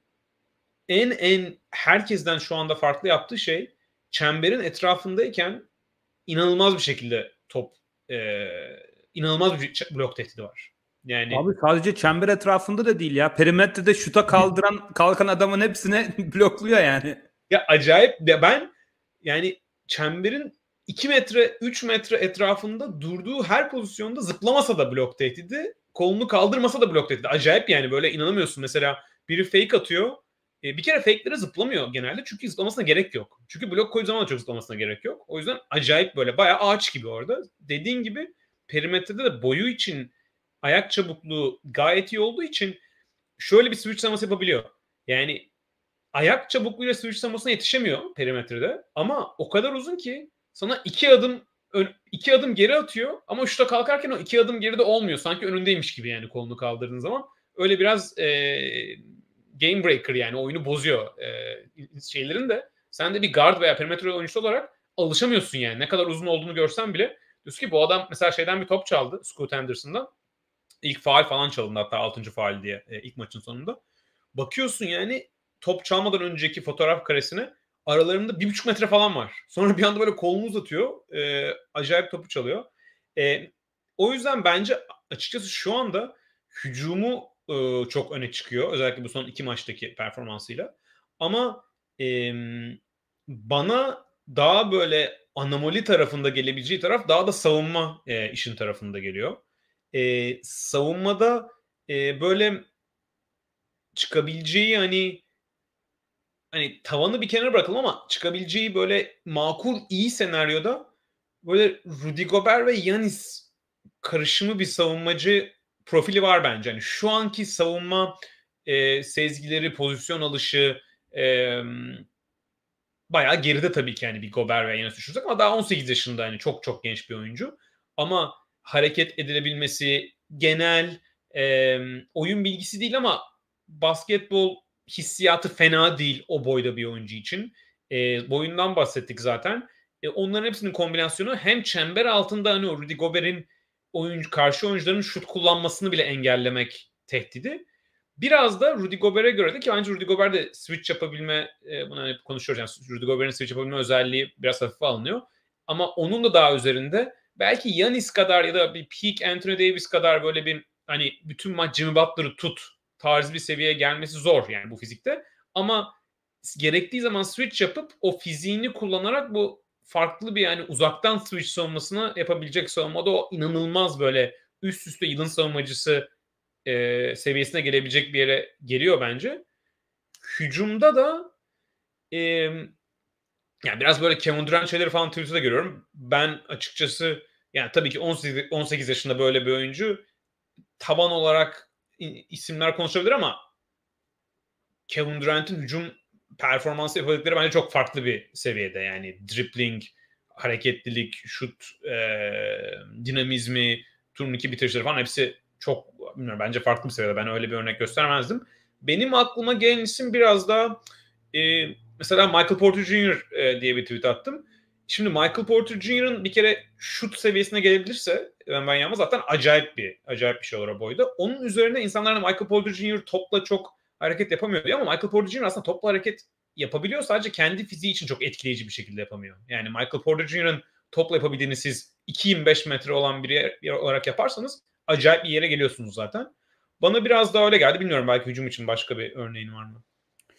en en herkesten şu anda farklı yaptığı şey, çemberin etrafındayken inanılmaz bir şekilde top e, inanılmaz bir blok tehdidi var. Yani Abi sadece çember etrafında da değil ya. Perimetrede şuta kaldıran kalkan adamın hepsine blokluyor yani. ya acayip. Ya ben yani çemberin iki metre üç metre etrafında durduğu her pozisyonda zıplamasa da blok tehdidi, kolunu kaldırmasa da blok tehdidi. Acayip yani, böyle inanamıyorsun. Mesela biri fake atıyor. E, bir kere fake'lere zıplamıyor genelde. Çünkü zıplamasına gerek yok. Çünkü blok koyduğu zaman da çok zıplamasına gerek yok. O yüzden acayip böyle bayağı ağaç gibi orada. Dediğin gibi perimetrede de boyu için, ayak çabukluğu gayet iyi olduğu için şöyle bir switch saması yapabiliyor. Yani ayak çabukluğuyla switch samasına yetişemiyor perimetrede. Ama o kadar uzun ki sana iki adım iki adım geri atıyor ama şuta kalkarken o iki adım geride olmuyor. Sanki önündeymiş gibi yani kolunu kaldırdığın zaman. Öyle biraz e, game breaker, yani oyunu bozuyor e, şeylerin de. Sen de bir guard veya perimetre oyuncusu olarak alışamıyorsun yani. Ne kadar uzun olduğunu görsen bile. Diyorsun ki bu adam mesela şeyden bir top çaldı, Scoot Henderson'dan. İlk faul falan çalındı, hatta altıncı faul diye e, ilk maçın sonunda. Bakıyorsun yani top çalmadan önceki fotoğraf karesine aralarında bir buçuk metre falan var. Sonra bir anda böyle kolunu uzatıyor. E, acayip topu çalıyor. E, o yüzden bence açıkçası şu anda hücumu e, çok öne çıkıyor. Özellikle bu son iki maçtaki performansıyla. Ama e, bana daha böyle anomali tarafında gelebileceği taraf daha da savunma e, işin tarafında geliyor. E, savunmada e, böyle çıkabileceği hani hani tavanı bir kenara bırakalım ama çıkabileceği böyle makul iyi senaryoda böyle Rudy Gobert ve Giannis karışımı bir savunmacı profili var bence. Yani şu anki savunma e, sezgileri, pozisyon alışı e, bayağı geride tabii ki, yani bir Gobert ve Giannis düşünürsek, ama daha on sekiz yaşında, yani çok çok genç bir oyuncu. Ama hareket edilebilmesi, genel e, oyun bilgisi değil ama basketbol hissiyatı fena değil o boyda bir oyuncu için. E, boyundan bahsettik zaten. E, onların hepsinin kombinasyonu hem çember altında hani o Rudy Gobert'in oyuncu, karşı oyuncuların şut kullanmasını bile engellemek tehdidi. Biraz da Rudy Gobert'e göre de, ki bence Rudy Gobert de switch yapabilme, e, bunu hep konuşuyoruz. Yani Rudy Gobert'in switch yapabilme özelliği biraz hafife alınıyor. Ama onun da daha üzerinde, belki Giannis kadar ya da bir peak Anthony Davis kadar böyle bir hani bütün maç Jimmy Butler'ı tut tarzı bir seviyeye gelmesi zor yani bu fizikte. Ama gerektiği zaman switch yapıp o fiziğini kullanarak bu farklı bir, yani uzaktan switch savunmasını yapabilecek savunmada o inanılmaz böyle üst üste yılın savunmacısı e, seviyesine gelebilecek bir yere geliyor bence. Hücumda da e, yani biraz böyle Kevin Durant şeyleri falan Twitter'da görüyorum. Ben açıkçası Yani tabii ki on sekiz yaşında böyle bir oyuncu taban olarak isimler konuşabilir ama Kevin Durant'in hücum performansı yapabildiğleri bence çok farklı bir seviyede. Yani dribbling, hareketlilik, şut, e, dinamizmi, turnike bitirişleri falan hepsi çok bilmiyorum, bence farklı bir seviyede. Ben öyle bir örnek göstermezdim. Benim aklıma gelen isim biraz daha e, mesela Michael Porter Junior E, diye bir tweet attım. Şimdi Michael Porter Junior'ın bir kere şut seviyesine gelebilirse Wembanyama zaten acayip bir acayip bir şey olur o boyda. Onun üzerine insanlar Michael Porter Junior topla çok hareket yapamıyor diyor ama Michael Porter Junior aslında topla hareket yapabiliyor. Sadece kendi fiziği için çok etkileyici bir şekilde yapamıyor. Yani Michael Porter Junior'ın topla yapabildiğini siz iki yirmi beş metre olan biri olarak yaparsanız acayip bir yere geliyorsunuz zaten. Bana biraz daha öyle geldi. Bilmiyorum, belki hücum için başka bir örneğin var mı?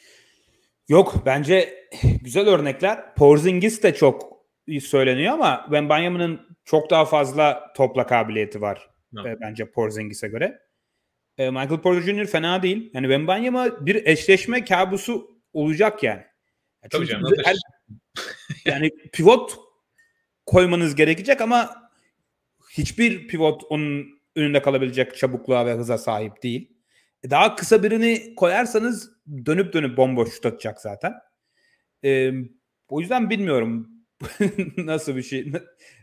Yok, bence güzel örnekler. Porzingis de çok iyi söyleniyor ama Wembanyama'nın çok daha fazla topla kabiliyeti var e, bence Porzingis'e göre. E, Michael Porter Junior fena değil. Yani Wembanyama bir eşleşme kabusu olacak yani. Tabii Çünkü canım. her, yani pivot koymanız gerekecek ama hiçbir pivot onun önünde kalabilecek çabukluğa ve hıza sahip değil. Daha kısa birini koyarsanız dönüp dönüp bomboş şut atacak zaten. Ee, o yüzden bilmiyorum nasıl bir şey,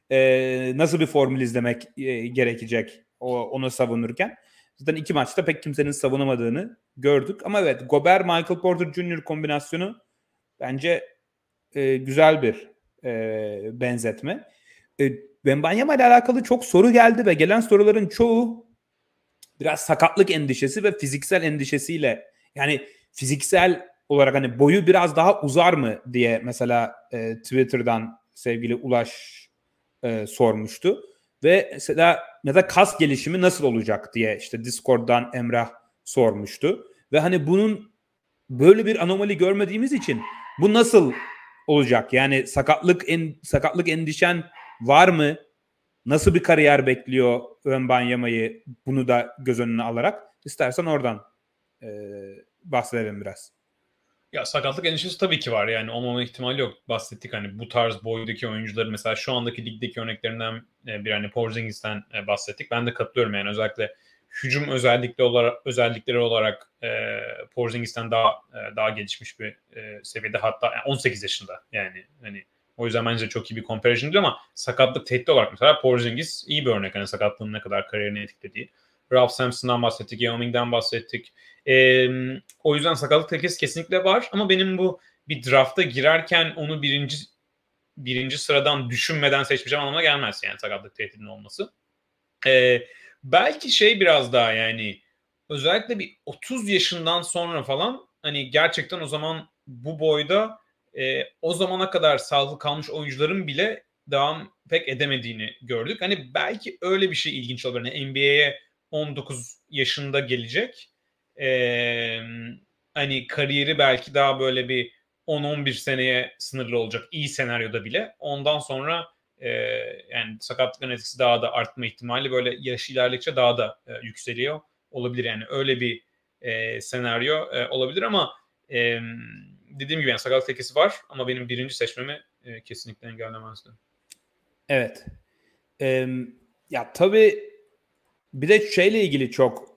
e, nasıl bir formül izlemek e, gerekecek o, onu savunurken. Zaten iki maçta pek kimsenin savunamadığını gördük. Ama evet, Gobert Michael Porter Junior kombinasyonu bence e, güzel bir e, benzetme. E, Wembanyama ile alakalı çok soru geldi ve gelen soruların çoğu biraz sakatlık endişesi ve fiziksel endişesiyle, yani fiziksel olarak hani boyu biraz daha uzar mı diye mesela e, Twitter'dan sevgili Ulaş e, sormuştu. Ve mesela ya da kas gelişimi nasıl olacak diye işte Discord'dan Emrah sormuştu. Ve hani bunun böyle bir anomali görmediğimiz için bu nasıl olacak? Yani sakatlık en, sakatlık endişen var mı? Nasıl bir kariyer bekliyor Wembanyama'yı, bunu da göz önüne alarak? İstersen oradan e, bahsedelim biraz. Ya sakatlık endişesi tabii ki var, yani olmama ihtimali yok. Bahsettik hani bu tarz boydaki oyuncuları, mesela şu andaki ligdeki örneklerinden bir hani Porzingis'ten bahsettik. Ben de katılıyorum, yani özellikle hücum özellikleri olarak özellikleri olarak e, Porzingis'ten daha e, daha gelişmiş bir e, seviyede, hatta yani on sekiz yaşında, yani hani o yüzden bence çok iyi bir comparison değil ama sakatlık tehdit olarak mesela Porzingis iyi bir örnek, hani sakatlığın ne kadar kariyerini etkilediği. Ralph Sampson'dan bahsettik, Yao Ming'den bahsettik. Ee, o yüzden sakatlık tehlikesi kesinlikle var ama benim bu bir drafta girerken onu birinci birinci sıradan düşünmeden seçmeyeceğim anlamına gelmez, yani sakatlık tehdidinin olması. Ee, belki şey biraz daha, yani özellikle bir otuz yaşından sonra falan, hani gerçekten o zaman bu boyda e, o zamana kadar sağlıklı kalmış oyuncuların bile devam pek edemediğini gördük. Hani belki öyle bir şey ilginç olabilir. Yani N B A'ye on dokuz yaşında gelecek. Ee, hani kariyeri belki daha böyle bir on on bir seneye sınırlı olacak iyi senaryoda bile. Ondan sonra e, yani sakatlıkların etkisi daha da artma ihtimali böyle yaş ilerledikçe daha da e, yükseliyor olabilir. Yani öyle bir e, senaryo e, olabilir ama e, dediğim gibi yani sakatlık tehlikesi var ama benim birinci seçmemi e, kesinlikle engellemezdi. Evet. Ee, ya tabii bir de şeyle ilgili çok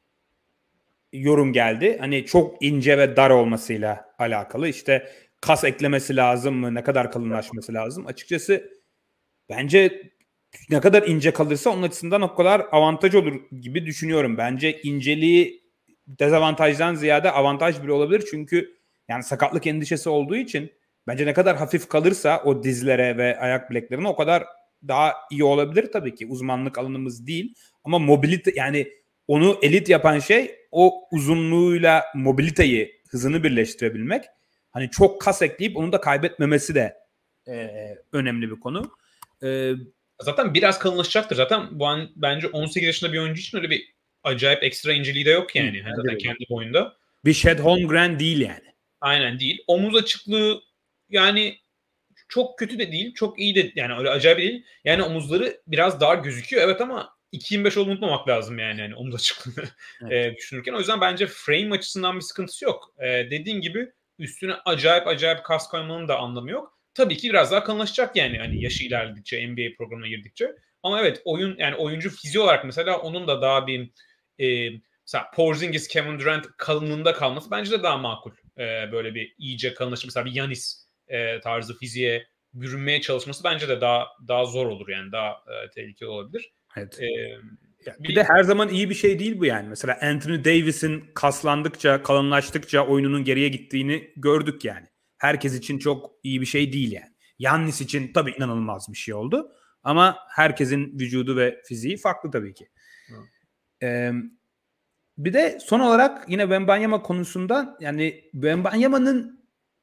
yorum geldi. Hani çok ince ve dar olmasıyla alakalı. İşte kas eklemesi lazım mı? Ne kadar kalınlaşması lazım? Açıkçası bence ne kadar ince kalırsa onun açısından o kadar avantaj olur gibi düşünüyorum. Bence inceliği dezavantajdan ziyade avantaj bile olabilir. Çünkü yani sakatlık endişesi olduğu için bence ne kadar hafif kalırsa o dizlere ve ayak bileklerine o kadar daha iyi olabilir tabii ki. Uzmanlık alanımız değil. Ama mobilite, yani onu elit yapan şey o uzunluğuyla mobiliteyi, hızını birleştirebilmek. Hani çok kas ekleyip onu da kaybetmemesi de e, önemli bir konu. E, Zaten biraz kalınlaşacaktır. Zaten bu an bence on sekiz yaşında bir oyuncu için öyle bir acayip ekstra inceliği de yok yani. Hı, yani zaten kendi boyunda. Bir Chet Holmgren değil yani. Aynen değil. Omuz açıklığı yani çok kötü de değil, çok iyi de, yani öyle acayip değil. Yani omuzları biraz dar gözüküyor evet ama iki yirmi beş olduğunu unutmamak lazım yani, yani omuz açıklığını evet. e, düşünürken. O yüzden bence frame açısından bir sıkıntısı yok. E, dediğin gibi üstüne acayip acayip kas koymanın da anlamı yok. Tabii ki biraz daha kalınlaşacak yani hani yaşı ilerledikçe, N B A programına girdikçe. Ama evet oyun yani oyuncu fiziği olarak mesela onun da daha bir e, mesela Porzingis, Kevin Durant kalınlığında kalması bence de daha makul. E, böyle bir iyice kalınlaşıp mesela bir Giannis e, tarzı fiziğe bürünmeye çalışması bence de daha daha zor olur yani daha e, tehlikeli olabilir. Evet. E, Ya bir de her zaman iyi bir şey değil bu yani. Mesela Anthony Davis'in kaslandıkça, kalınlaştıkça oyununun geriye gittiğini gördük yani. Herkes için çok iyi bir şey değil yani. Giannis için tabii inanılmaz bir şey oldu. Ama herkesin vücudu ve fiziği farklı tabii ki. Ee, bir de son olarak yine Wembanyama konusunda yani Wembanyama'nın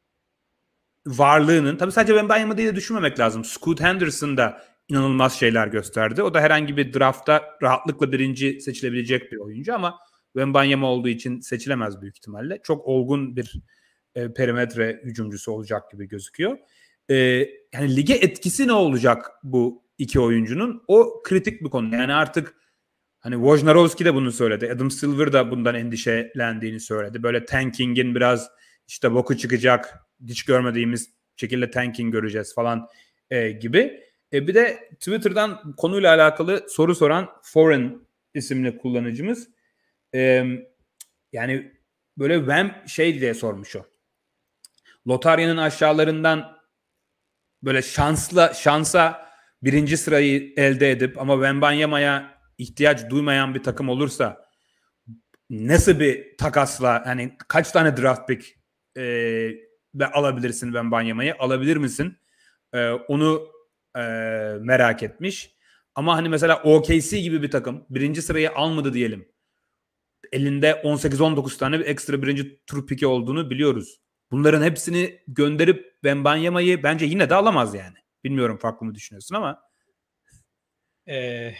varlığının tabii sadece Wembanyama diye de düşünmemek lazım. Scoot Henderson da inanılmaz şeyler gösterdi. O da herhangi bir draftta rahatlıkla birinci seçilebilecek bir oyuncu ama Wembanyama olduğu için seçilemez büyük ihtimalle. Çok olgun bir e, perimetre hücumcusu olacak gibi gözüküyor. E, yani lige etkisi ne olacak bu iki oyuncunun? O kritik bir konu. Yani artık hani Wojnarowski de bunu söyledi. Adam Silver da bundan endişelendiğini söyledi. Böyle tanking'in biraz işte boku çıkacak, hiç görmediğimiz şekilde tanking göreceğiz falan e, gibi. E, bir de Twitter'dan konuyla alakalı soru soran Foreign isimli kullanıcımız e, yani böyle ben şey diye sormuş o. Lotarya'nın aşağılarından böyle şansla şansa birinci sırayı elde edip ama Wembanyama'ya ihtiyaç duymayan bir takım olursa nasıl bir takasla hani kaç tane draft pick e, ve alabilirsin Wembanyama'yı alabilir misin? E, onu e, merak etmiş. Ama hani mesela O K C gibi bir takım birinci sırayı almadı diyelim. Elinde on sekiz on dokuz tane bir ekstra birinci tur piki olduğunu biliyoruz. Bunların hepsini gönderip Wembanyama'yı bence yine de alamaz yani. Bilmiyorum farklı mı düşünüyorsun ama. Ee,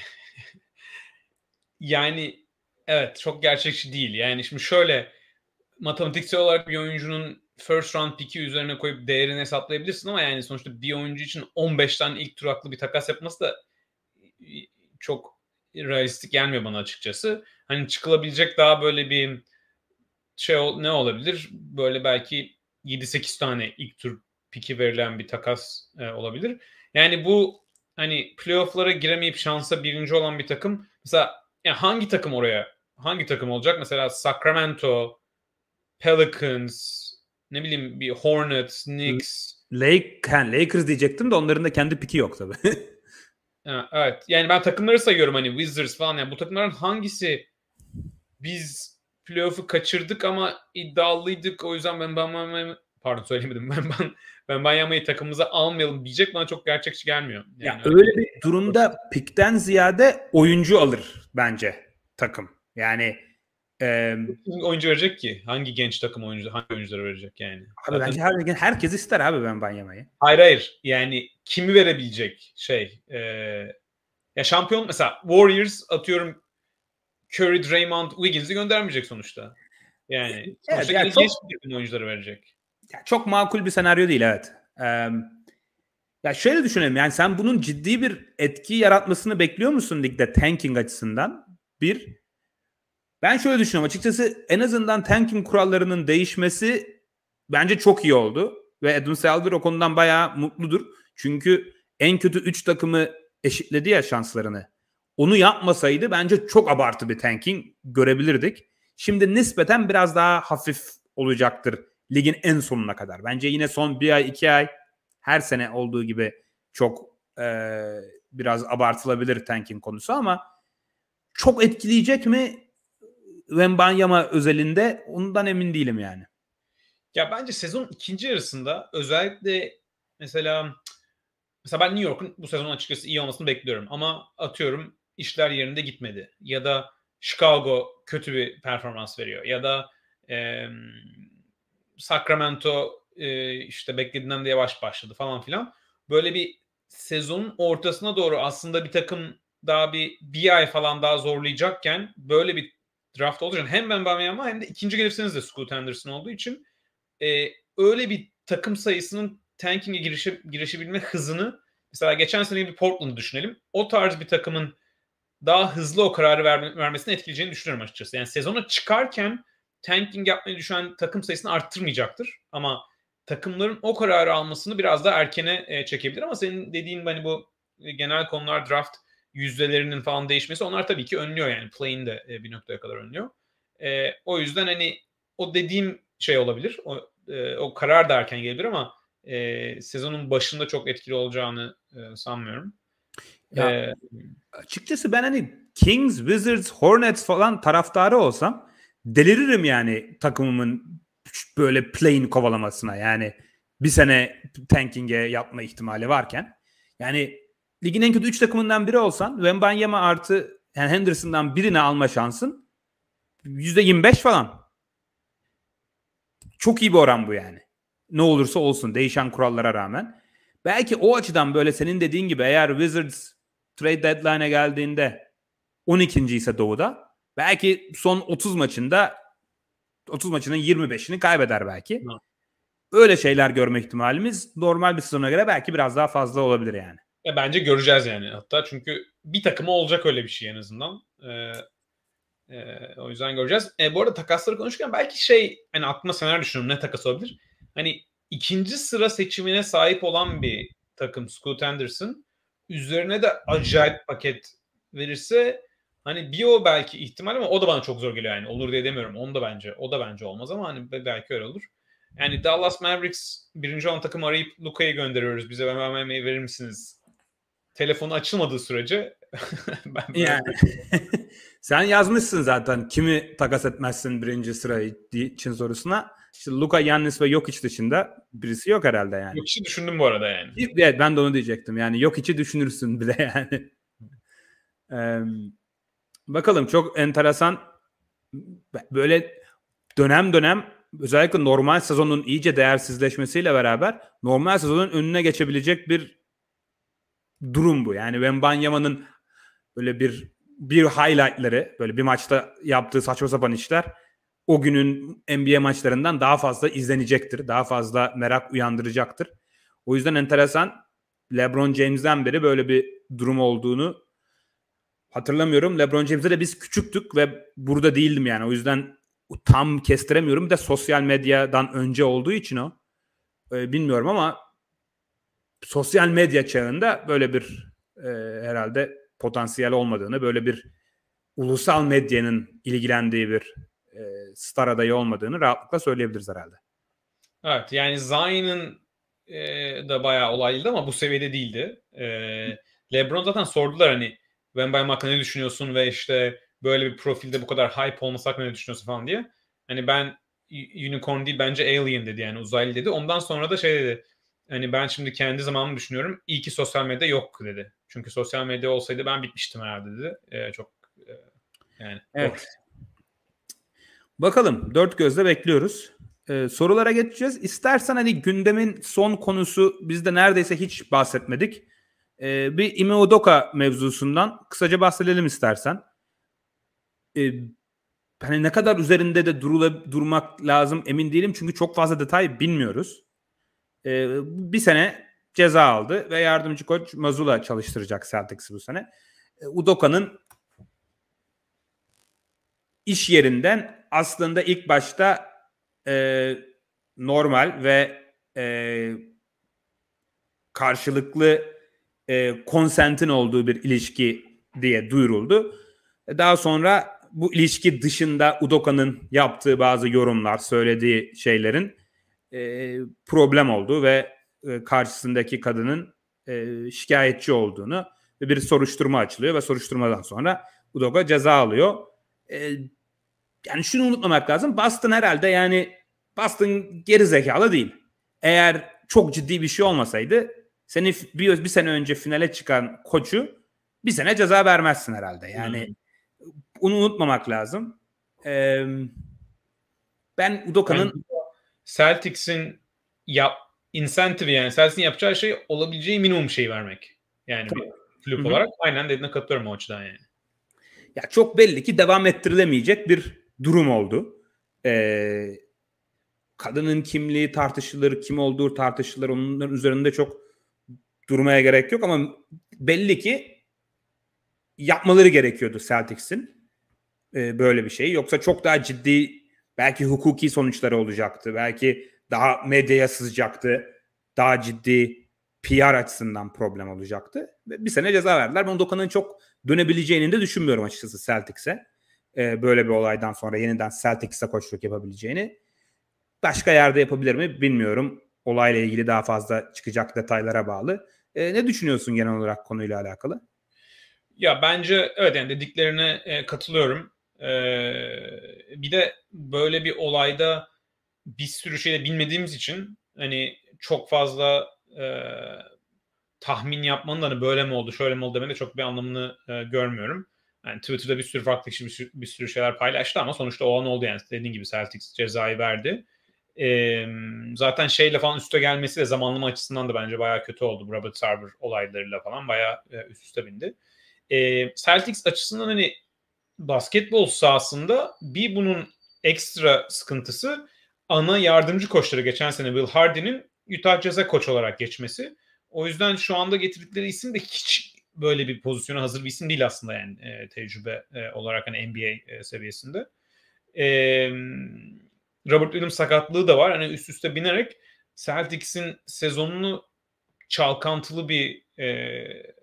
yani evet çok gerçekçi değil. Yani şimdi şöyle matematiksel olarak bir oyuncunun first round pick'i üzerine koyup değerini hesaplayabilirsin ama yani sonuçta bir oyuncu için on beş tane ilk tur haklı bir takas yapması da çok realistik gelmiyor bana açıkçası. Hani çıkılabilecek daha böyle bir şey ne olabilir? Böyle belki yedi sekiz tane ilk tur piki verilen bir takas e, olabilir. Yani bu hani playoff'lara giremeyip şansa birinci olan bir takım mesela yani hangi takım oraya hangi takım olacak? Mesela Sacramento, Pelicans, ne bileyim bir Hornets, Knicks. Lake, Lakers diyecektim de onların da kendi piki yok tabii. Ha, evet. Yani ben takımları sayıyorum hani Wizards falan. Yani bu takımların hangisi biz playoff'u kaçırdık ama iddialıydık. O yüzden ben ben pardon söylemedim. Ben ben ben Banyama'yı takımımıza almayalım diyecek bana çok gerçekçi gelmiyor. Yani ya öyle bir durumda pikten ziyade oyuncu alır bence takım. Yani e, oyuncu verecek ki? Hangi genç takım oyuncu hangi oyuncuları verecek yani? abi Zaten... bence her, herkes ister abi ben Banyama'yı. Hayır hayır. Yani kimi verebilecek şey? E, ya şampiyon mesela Warriors atıyorum Curry, Draymond, Wiggins'i göndermeyecek sonuçta. Yani sonuçta evet, yani genç çok, oyuncuları verecek. Ya çok makul bir senaryo değil evet. Ee, ya şöyle düşünelim yani sen bunun ciddi bir etki yaratmasını bekliyor musun ligde tanking açısından? Bir, ben şöyle düşünüyorum açıkçası en azından tanking kurallarının değişmesi bence çok iyi oldu. Ve Adam Silver o konudan bayağı mutludur. Çünkü en kötü üç takımı eşitledi ya şanslarını. Onu yapmasaydı bence çok abartı bir tanking görebilirdik. Şimdi nispeten biraz daha hafif olacaktır ligin en sonuna kadar. Bence yine son bir ay iki ay her sene olduğu gibi çok e, biraz abartılabilir tanking konusu ama çok etkileyecek mi Wembanyama özelinde ondan emin değilim yani. Ya bence sezon ikinci yarısında özellikle mesela mesela ben New York'un bu sezon açıkçası iyi olmasını bekliyorum ama atıyorum işler yerinde gitmedi ya da Chicago kötü bir performans veriyor ya da e, Sacramento e, işte beklediğinden de yavaş başladı falan filan. Böyle bir sezonun ortasına doğru aslında bir takım daha bir bir ay falan daha zorlayacakken böyle bir draft olacak. Hem ben Banyama hem de ikinci gelirseniz de Scoot Henderson olduğu için e, öyle bir takım sayısının tanking'e girişe, girişebilme hızını mesela geçen sene bir Portland'ı düşünelim. O tarz bir takımın daha hızlı o kararı ver, vermesini etkileyeceğini düşünüyorum açıkçası. Yani sezona çıkarken tanking yapmayı düşen takım sayısını arttırmayacaktır. Ama takımların o kararı almasını biraz daha erkene e, çekebilir. Ama senin dediğin hani bu genel konular draft yüzdelerinin falan değişmesi onlar tabii ki önlüyor yani. Play'in de e, bir noktaya kadar önlüyor. E, o yüzden hani o dediğim şey olabilir. O, e, o karar da erken gelebilir ama e, sezonun başında çok etkili olacağını e, sanmıyorum. Ya, e, açıkçası ben hani Kings, Wizards, Hornets falan taraftarı olsam deliririm yani takımımın böyle play-in kovalamasına. Yani bir sene tanking'e yapma ihtimali varken. Yani ligin en kötü üç takımından biri olsan Wembanyama artı yani Henderson'dan birini alma şansın yüzde yirmi beş falan. Çok iyi bir oran bu yani. Ne olursa olsun değişen kurallara rağmen. Belki o açıdan böyle senin dediğin gibi eğer Wizards trade deadline'e geldiğinde on ikinci ise doğuda belki son otuz maçında otuz maçının yirmi beşini kaybeder belki. Hı. Öyle şeyler görme ihtimalimiz normal bir sezona göre belki biraz daha fazla olabilir yani. E, bence göreceğiz yani hatta çünkü bir takıma olacak öyle bir şey en azından. Ee, e, o yüzden göreceğiz. E, bu arada takasları konuşurken belki şey hani aklıma senaryo düşünüyorum ne takas olabilir. Hani ikinci sıra seçimine sahip olan bir takım Scoot Anderson üzerine de acayip paket verirse hani bir o belki ihtimal ama o da bana çok zor geliyor yani. Olur diye demiyorum. Onu da bence o da bence olmaz ama hani belki öyle olur. Yani Dallas Mavericks birinci olan takım arayıp Luka'yı gönderiyoruz. Bize Wembanyama'yı verir misiniz? Telefonu açılmadığı sürece ben yani sen yazmışsın zaten kimi takas etmezsin birinci sıra için sorusuna. İşte Luka, Giannis ve Jokic dışında birisi yok herhalde yani. Jokic'i düşündüm bu arada yani. Evet, ben de onu diyecektim. Yani Jokic'i düşünürsün bile yani. ee, bakalım çok enteresan böyle dönem dönem özellikle normal sezonun iyice değersizleşmesiyle beraber normal sezonun önüne geçebilecek bir durum bu. Yani Wembanyama'nın böyle bir bir highlightları böyle bir maçta yaptığı saçma sapan işler o günün N B A maçlarından daha fazla izlenecektir. Daha fazla merak uyandıracaktır. O yüzden enteresan. LeBron James'den beri böyle bir durum olduğunu hatırlamıyorum. LeBron James'de de biz küçüktük ve burada değildim yani. O yüzden tam kestiremiyorum. Bir de sosyal medyadan önce olduğu için o. Ee, bilmiyorum ama sosyal medya çağında böyle bir e, herhalde potansiyel olmadığını, böyle bir ulusal medyanın ilgilendiği bir e, star adayı olmadığını rahatlıkla söyleyebiliriz herhalde. Evet yani Zion'ın e, da bayağı olaylıydı ama bu seviyede değildi. E, LeBron zaten sordular hani Wembanyama hakkında ne düşünüyorsun ve işte böyle bir profilde bu kadar hype olması hakkında ne düşünüyorsun falan diye. Hani ben unicorn değil bence alien dedi yani uzaylı dedi. Ondan sonra da şey dedi. Hani ben şimdi kendi zamanımı düşünüyorum. İyi ki sosyal medya yok dedi. Çünkü sosyal medya olsaydı ben bitmiştim herhalde dedi. E, çok e, yani. Evet. Zor. Bakalım dört gözle bekliyoruz. Ee, sorulara geçeceğiz. İstersen hani gündemin son konusu biz de neredeyse hiç bahsetmedik. Ee, bir Ime Udoka mevzusundan kısaca bahsedelim istersen. Ee, hani ne kadar üzerinde de durula, durmak lazım emin değilim çünkü çok fazla detay bilmiyoruz. Ee, bir sene ceza aldı ve yardımcı koç Mazzulla çalıştıracak Celtics'i bu sene. Ee, Udoka'nın iş yerinden aslında ilk başta e, normal ve e, karşılıklı e, konsentin olduğu bir ilişki diye duyuruldu. Daha sonra bu ilişki dışında Udoka'nın yaptığı bazı yorumlar, söylediği şeylerin e, problem olduğu ve e, karşısındaki kadının e, şikayetçi olduğunu ve bir soruşturma açılıyor ve soruşturmadan sonra Udoka ceza alıyor. E, yani şunu unutmamak lazım. Boston herhalde yani Boston geri zekalı değil. Eğer çok ciddi bir şey olmasaydı seni bir, bir sene önce finale çıkan koçu bir sene ceza vermezsin herhalde. Yani hmm. onu unutmamak lazım. Ee, ben Udoka'nın yani Celtics'in yap incentive yani Celtics'in yapacağı şey olabileceği minimum şey vermek. Yani tabii. Bir kulüp Hı-hı. olarak aynen dediğine katılıyorum o açıdan yani. Ya çok belli ki devam ettirilemeyecek bir durum oldu. Ee, kadının kimliği tartışılır, kim olduğu tartışılır. Onların üzerinde çok durmaya gerek yok ama belli ki yapmaları gerekiyordu Celtics'in ee, böyle bir şey. Yoksa çok daha ciddi belki hukuki sonuçları olacaktı. Belki daha medyaya sızacaktı. Daha ciddi P R açısından problem olacaktı. Bir sene ceza verdiler. Ben Udoka'nın çok dönebileceğini de düşünmüyorum açıkçası Celtics'e. Ee, böyle bir olaydan sonra yeniden Celtics'e koçluk yapabileceğini. Başka yerde yapabilir mi bilmiyorum. Olayla ilgili daha fazla çıkacak detaylara bağlı. Ee, ne düşünüyorsun genel olarak konuyla alakalı? Ya bence evet, yani dediklerine e, katılıyorum. Ee, bir de böyle bir olayda bir sürü şeyi bilmediğimiz için hani çok fazla e, tahmin yapmanın da hani böyle mi oldu, şöyle mi oldu demenin de çok bir anlamını e, görmüyorum. Yani Twitter'da bir sürü farklı kişi bir sürü, bir sürü şeyler paylaştı ama sonuçta o an oldu yani. Dediğin gibi Celtics cezayı verdi. E, zaten şeyle falan üste gelmesi de zamanlama açısından da bence bayağı kötü oldu. Robert Sarver olaylarıyla falan bayağı e, üst üste bindi. E, Celtics açısından hani basketbol sahasında bir bunun ekstra sıkıntısı ana yardımcı koçları geçen sene Will Hardy'nin Utah Jazz'e koç olarak geçmesi. O yüzden şu anda getirdikleri isim de hiç böyle bir pozisyona hazır bir isim değil aslında yani e, tecrübe e, olarak hani N B A e, seviyesinde. E, Robert Williams sakatlığı da var. Hani üst üste binerek Celtics'in sezonunu çalkantılı bir e,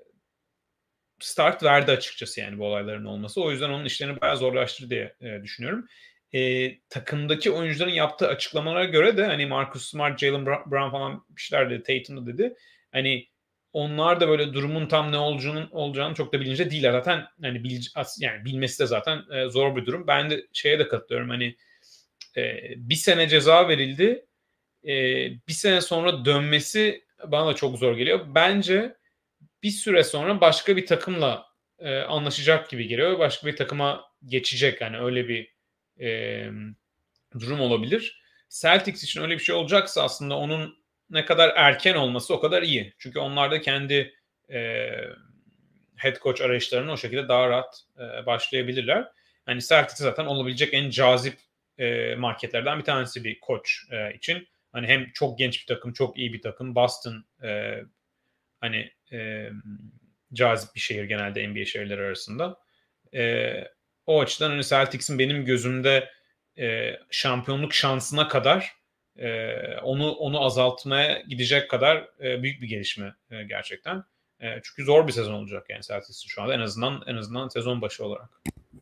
start verdi açıkçası yani bu olayların olması. O yüzden onun işlerini bayağı zorlaştırdı diye e, düşünüyorum. E, takımdaki oyuncuların yaptığı açıklamalara göre de hani Marcus Smart, Jaylen Brown falan bir şeyler dedi, Tatum da dedi. Hani onlar da böyle durumun tam ne olacağını, olacağını çok da bilince değiller. Zaten hani bil, yani bilmesi de zaten e, zor bir durum. Ben de şeye de katılıyorum. Hani e, bir sene ceza verildi. E, bir sene sonra dönmesi bana da çok zor geliyor. Bence bir süre sonra başka bir takımla e, anlaşacak gibi geliyor. Başka bir takıma geçecek. Yani öyle bir e, durum olabilir. Celtics için öyle bir şey olacaksa aslında onun ne kadar erken olması o kadar iyi. Çünkü onlar da kendi e, head coach arayışlarını o şekilde daha rahat e, başlayabilirler. Yani Celtics zaten olabilecek en cazip e, marketlerden bir tanesi bir koç e, için. Hani hem çok genç bir takım, çok iyi bir takım. Boston e, hani e, cazip bir şehir genelde N B A şehirleri arasında. E, o açıdan hani Celtics'in benim gözümde e, şampiyonluk şansına kadar e, onu onu azaltmaya gidecek kadar e, büyük bir gelişme e, gerçekten. E, çünkü zor bir sezon olacak yani Celtics'in şu anda en azından en azından sezon başı olarak.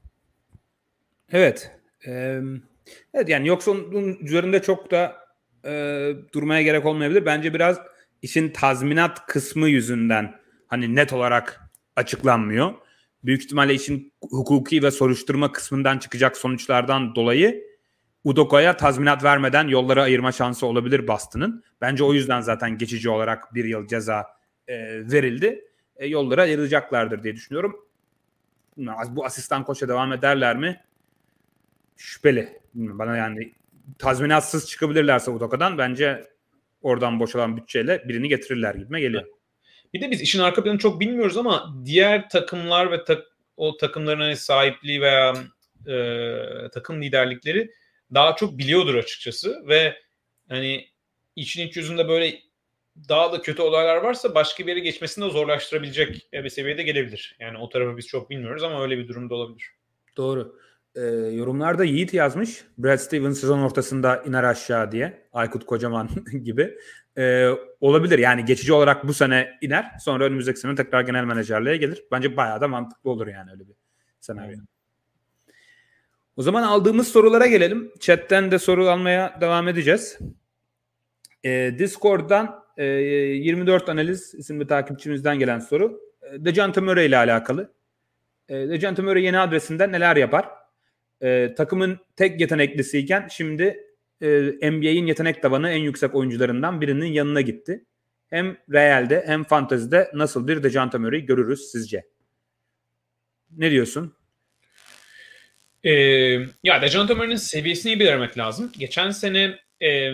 Evet. Ee, evet yani yoksa onun üzerinde çok da e, durmaya gerek olmayabilir. Bence biraz işin tazminat kısmı yüzünden hani net olarak açıklanmıyor. Büyük ihtimalle işin hukuki ve soruşturma kısmından çıkacak sonuçlardan dolayı Udoka'ya tazminat vermeden yolları ayırma şansı olabilir Boston'ın. Bence o yüzden zaten geçici olarak bir yıl ceza e, verildi. E, yolları ayıracaklardır diye düşünüyorum. Bu asistan koça devam ederler mi? Şüpheli. Bana yani tazminatsız çıkabilirlerse Udoka'dan bence oradan boşalan bütçeyle birini getirirler gibime geliyor. Bir de biz işin arka planını çok bilmiyoruz ama diğer takımlar ve ta- o takımların hani sahipliği veya e, takım liderlikleri daha çok biliyordur açıkçası ve hani işin iç yüzünde böyle daha da kötü olaylar varsa başka bir yere geçmesini de zorlaştırabilecek bir seviyede gelebilir. Yani o tarafı biz çok bilmiyoruz ama öyle bir durumda olabilir. Doğru. Ee, yorumlarda Yiğit yazmış. Brad Stevens sezon ortasında iner aşağı diye. Aykut Kocaman gibi. Ee, olabilir. Yani geçici olarak bu sene iner. Sonra önümüzdeki sene tekrar genel menajerliğe gelir. Bence bayağı da mantıklı olur yani öyle bir senaryo. Hmm. O zaman aldığımız sorulara gelelim. Chat'ten de soru almaya devam edeceğiz. Ee, Discord'dan e, yirmi dört Analiz isimli takipçimizden gelen soru. Dejounte Murray ile alakalı. E, Dejounte Murray yeni adresinde neler yapar? E, takımın tek yeteneklisiyken şimdi e, N B A'in yetenek tavanı en yüksek oyuncularından birinin yanına gitti. Hem realde hem fantezide nasıl bir Dejounte Murray görürüz sizce? Ne diyorsun? Ee, ya Dejounte Murray'nin seviyesini belirlemek lazım. Geçen sene e,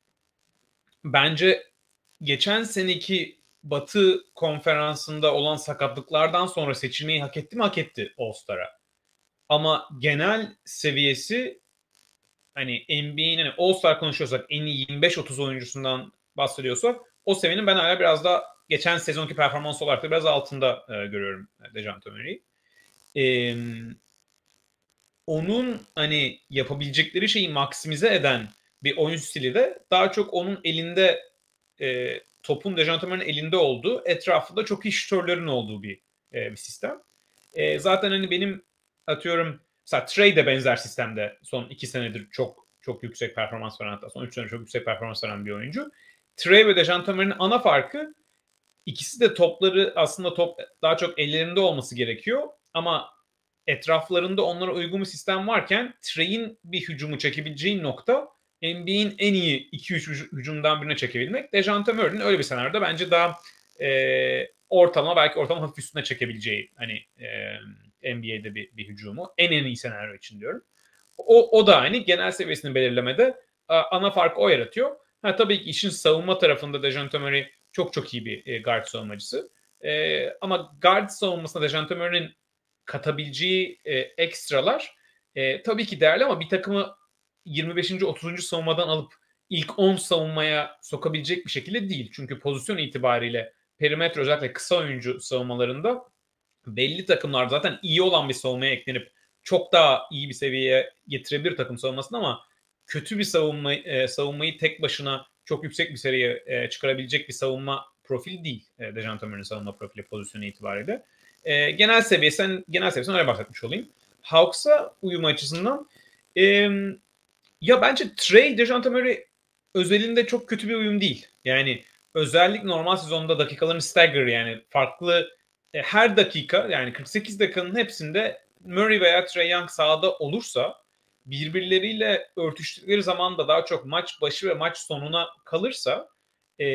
bence geçen seneki Batı konferansında olan sakatlıklardan sonra seçilmeyi hak etti mi? Hak etti All-Star'a. Ama genel seviyesi hani N B A'nin hani All-Star konuşuyorsak en iyi yirmi beş otuz oyuncusundan bahsediyorsak o seviyenin ben hala biraz daha geçen sezonki performans olarak da biraz altında e, görüyorum Dejounte Murray'i. E, onun hani yapabilecekleri şeyi maksimize eden bir oyun stili de daha çok onun elinde e, topun Dejounte Murray'nin elinde olduğu, etrafında çok iyi şutörlerin olduğu bir, e, bir sistem. E, zaten hani benim atıyorum mesela Trey de benzer sistemde son iki senedir çok çok yüksek performans veren, hatta son üç senedir çok yüksek performans veren bir oyuncu. Trey ve Dejounte Murray'nin ana farkı, ikisi de topları aslında top daha çok ellerinde olması gerekiyor ama etraflarında onlara uygun bir sistem varken Trey'in bir hücumu çekebileceği nokta N B A'in en iyi iki üç hücumdan birine çekebilmek. Dejounte Murray'nin öyle bir senaryoda bence daha e, ortalama, belki ortalama hafif üstüne çekebileceği hani e, N B A'de bir, bir hücumu. En en iyi senaryo için diyorum. O, o da hani genel seviyesini belirlemede ana farkı o yaratıyor. Ha, tabii ki işin savunma tarafında Dejounte Murray çok çok iyi bir e, guard savunmacısı. E, ama guard savunmasında Dejounte Murray'nin katabileceği e, ekstralar e, tabii ki değerli ama bir takımı yirmi beşinci otuzuncu savunmadan alıp ilk on savunmaya sokabilecek bir şekilde değil. Çünkü pozisyon itibariyle perimetre, özellikle kısa oyuncu savunmalarında belli takımlar zaten iyi olan bir savunmaya eklenip çok daha iyi bir seviyeye getirebilir takım savunmasını ama kötü bir savunma, e, savunmayı tek başına çok yüksek bir seviyeye e, çıkarabilecek bir savunma profili değil. E, Dejounte Murray'nin savunma profili pozisyonu itibariyle. E, genel seviyesinden genel seviyesinden öyle bahsetmiş olayım. Hawks'a uyum açısından e, ya bence Trey Dejounte Murray özelinde çok kötü bir uyum değil. Yani özellikle normal sezonda dakikaların stagger, yani farklı e, her dakika, yani kırk sekiz dakikanın hepsinde Murray veya Trae Young sahada olursa, birbirleriyle örtüştükleri zaman da daha çok maç başı ve maç sonuna kalırsa e,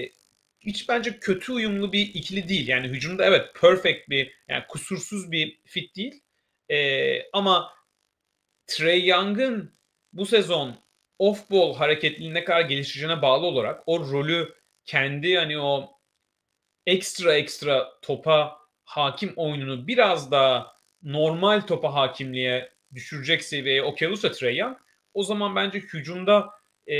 hiç bence kötü uyumlu bir ikili değil. Yani hücumda evet perfect bir, yani kusursuz bir fit değil. E, ama Trae Young'ın bu sezon off-ball hareketliliği ne kadar gelişeceğine bağlı olarak o rolü kendi hani o ekstra ekstra topa hakim oyununu biraz daha normal topa hakimliğe düşürecek seviyeye okey olursa Trae Young, o zaman bence hücumda e,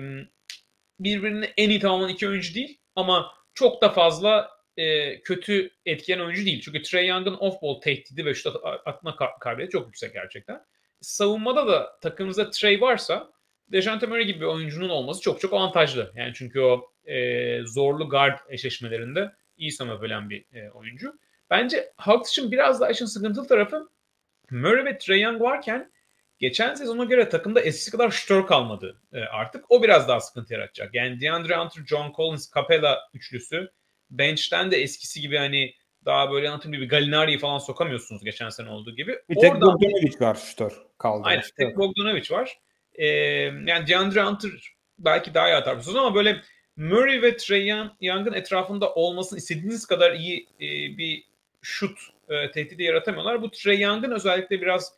birbirini en iyi tamamlayan iki oyuncu değil ama çok da fazla e, kötü etkileyen oyuncu değil. Çünkü Trae Young'ın off-ball tehdidi ve şut atma kabiliyeti çok yüksek gerçekten. Savunmada da takımımızda Trae varsa Dejounte Murray gibi bir oyuncunun olması çok çok avantajlı. Yani çünkü o e, zorlu guard eşleşmelerinde iyi savunabilen bir e, oyuncu. Bence Hawks için biraz daha işin sıkıntılı tarafı, Murray ve Trae Young varken geçen sezona göre takımda eskisi kadar şutör kalmadı e, artık. O biraz daha sıkıntı yaratacak. Yani DeAndre Hunter, John Collins, Capela üçlüsü bench'ten de eskisi gibi hani daha böyle anlatayım gibi Gallinari'yi falan sokamıyorsunuz geçen sene olduğu gibi. Bir tek Oradan... Bogdanovic var şutör kaldı. Aynen, tek yok. Bogdanovic var. Ee, yani DeAndre Hunter belki daha iyi atar ama böyle Murray ve Trae Young'ın etrafında olmasını istediğiniz kadar iyi e, bir şut e, tehdidi yaratamıyorlar. Bu Trae Young'ın özellikle biraz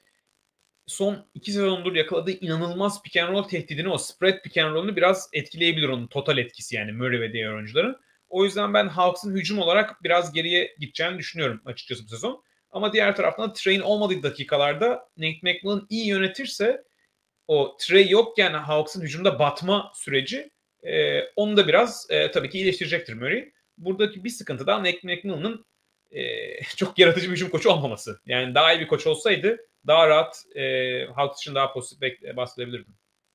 son iki sezondur yakaladığı inanılmaz pick and roll tehdidini, o spread pick and roll'unu biraz etkileyebilir, onun total etkisi yani Murray ve diğer oyuncuların. O yüzden ben Hawks'ın hücum olarak biraz geriye gideceğini düşünüyorum açıkçası bu sezon. Ama diğer taraftan da Trae'nin olmadığı dakikalarda Nate McMillan iyi yönetirse o Trae yokken Hawks'ın hücumda batma süreci e, onu da biraz e, tabii ki iyileştirecektir Murray. Buradaki bir sıkıntı da Nate McMillan'ın e, çok yaratıcı bir hücum koçu olmaması. Yani daha iyi bir koç olsaydı daha rahat e, Hawks için daha pozitif bahsedebilirdim.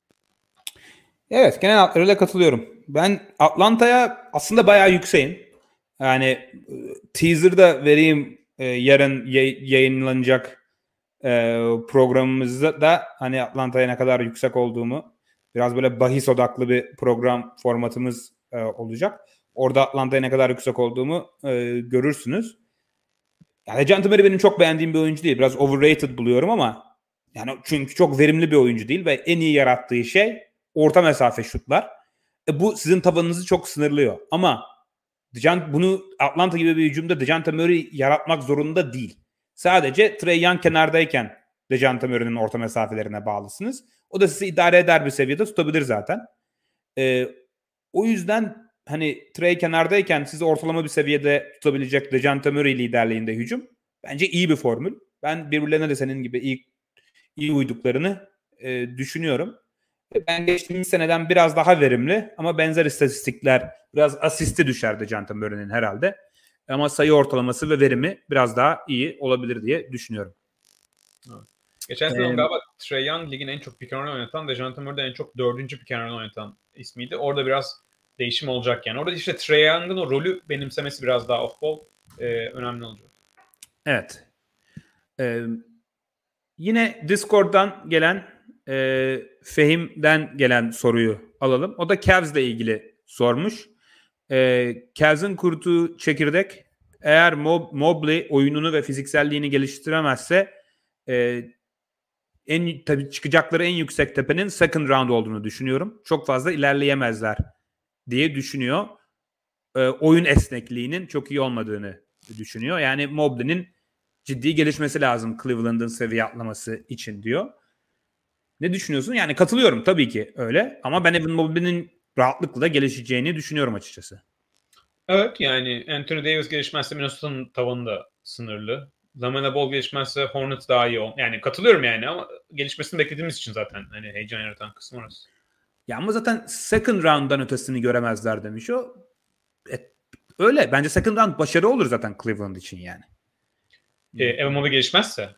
Evet, genel hatlarıyla katılıyorum. Ben Atlanta'ya aslında bayağı yükseğim. Yani teaser'da vereyim e, yarın y- yayınlanacak e, programımızda da hani Atlanta'ya ne kadar yüksek olduğumu, biraz böyle bahis odaklı bir program formatımız e, olacak. Orada Atlanta'ya ne kadar yüksek olduğumu e, görürsünüz. Yani Dejounte Murray benim çok beğendiğim bir oyuncu değil. Biraz overrated buluyorum ama yani çünkü çok verimli bir oyuncu değil ve en iyi yarattığı şey orta mesafe şutlar. E bu sizin tabanınızı çok sınırlıyor. Ama Dejounte, bunu Atlanta gibi bir hücumda Dejounte Murray yaratmak zorunda değil. Sadece Trae Young kenardayken Dejounte Murray'nin orta mesafelerine bağlısınız. O da sizi idare eder bir seviyede tutabilir zaten. E, o yüzden hani Trae kenardayken sizi ortalama bir seviyede tutabilecek Dejounte Murray liderliğinde hücum bence iyi bir formül. Ben birbirlerine de senin gibi iyi, iyi uyduklarını e, düşünüyorum. Ben geçtiğimiz seneden biraz daha verimli ama benzer istatistikler, biraz asisti düşer Dejounte Murray'nin herhalde. Ama sayı ortalaması ve verimi biraz daha iyi olabilir diye düşünüyorum. Evet. Geçen sezon ee, galiba Trae Young ligin en çok pick and roll oynatan, Dejounte Murray'den en çok dördüncü pick and roll oynatan ismiydi. Orada biraz değişim olacak yani. Orada işte Trae Young'ın o rolü benimsemesi biraz daha off-ball e, önemli olacak. Evet. Ee, yine Discord'dan gelen e, Fehim'den gelen soruyu alalım. O da Cavs'le ilgili sormuş. E, Cavs'ın kurduğu çekirdek eğer Mob- Mobley oyununu ve fizikselliğini geliştiremezse e, en tabii çıkacakları en yüksek tepenin second round olduğunu düşünüyorum. Çok fazla ilerleyemezler diye düşünüyor. E, oyun esnekliğinin çok iyi olmadığını düşünüyor. Yani Mobley'nin ciddi gelişmesi lazım Cleveland'ın seviye atlaması için diyor. Ne düşünüyorsun? Yani katılıyorum tabii ki öyle. Ama ben Evan Mobley'nin rahatlıkla gelişeceğini düşünüyorum açıkçası. Evet yani Anthony Davis gelişmezse Minnesota'nın tavanı da sınırlı. LaMelo Ball gelişmezse Hornets daha iyi ol. Yani katılıyorum yani ama gelişmesini beklediğimiz için zaten hani heyecan yaratan kısmı orası. Ya ama zaten second round'dan ötesini göremezler demiş o. E, öyle. Bence second round başarı olur zaten Cleveland için yani. E, Evan Mobley gelişmezse?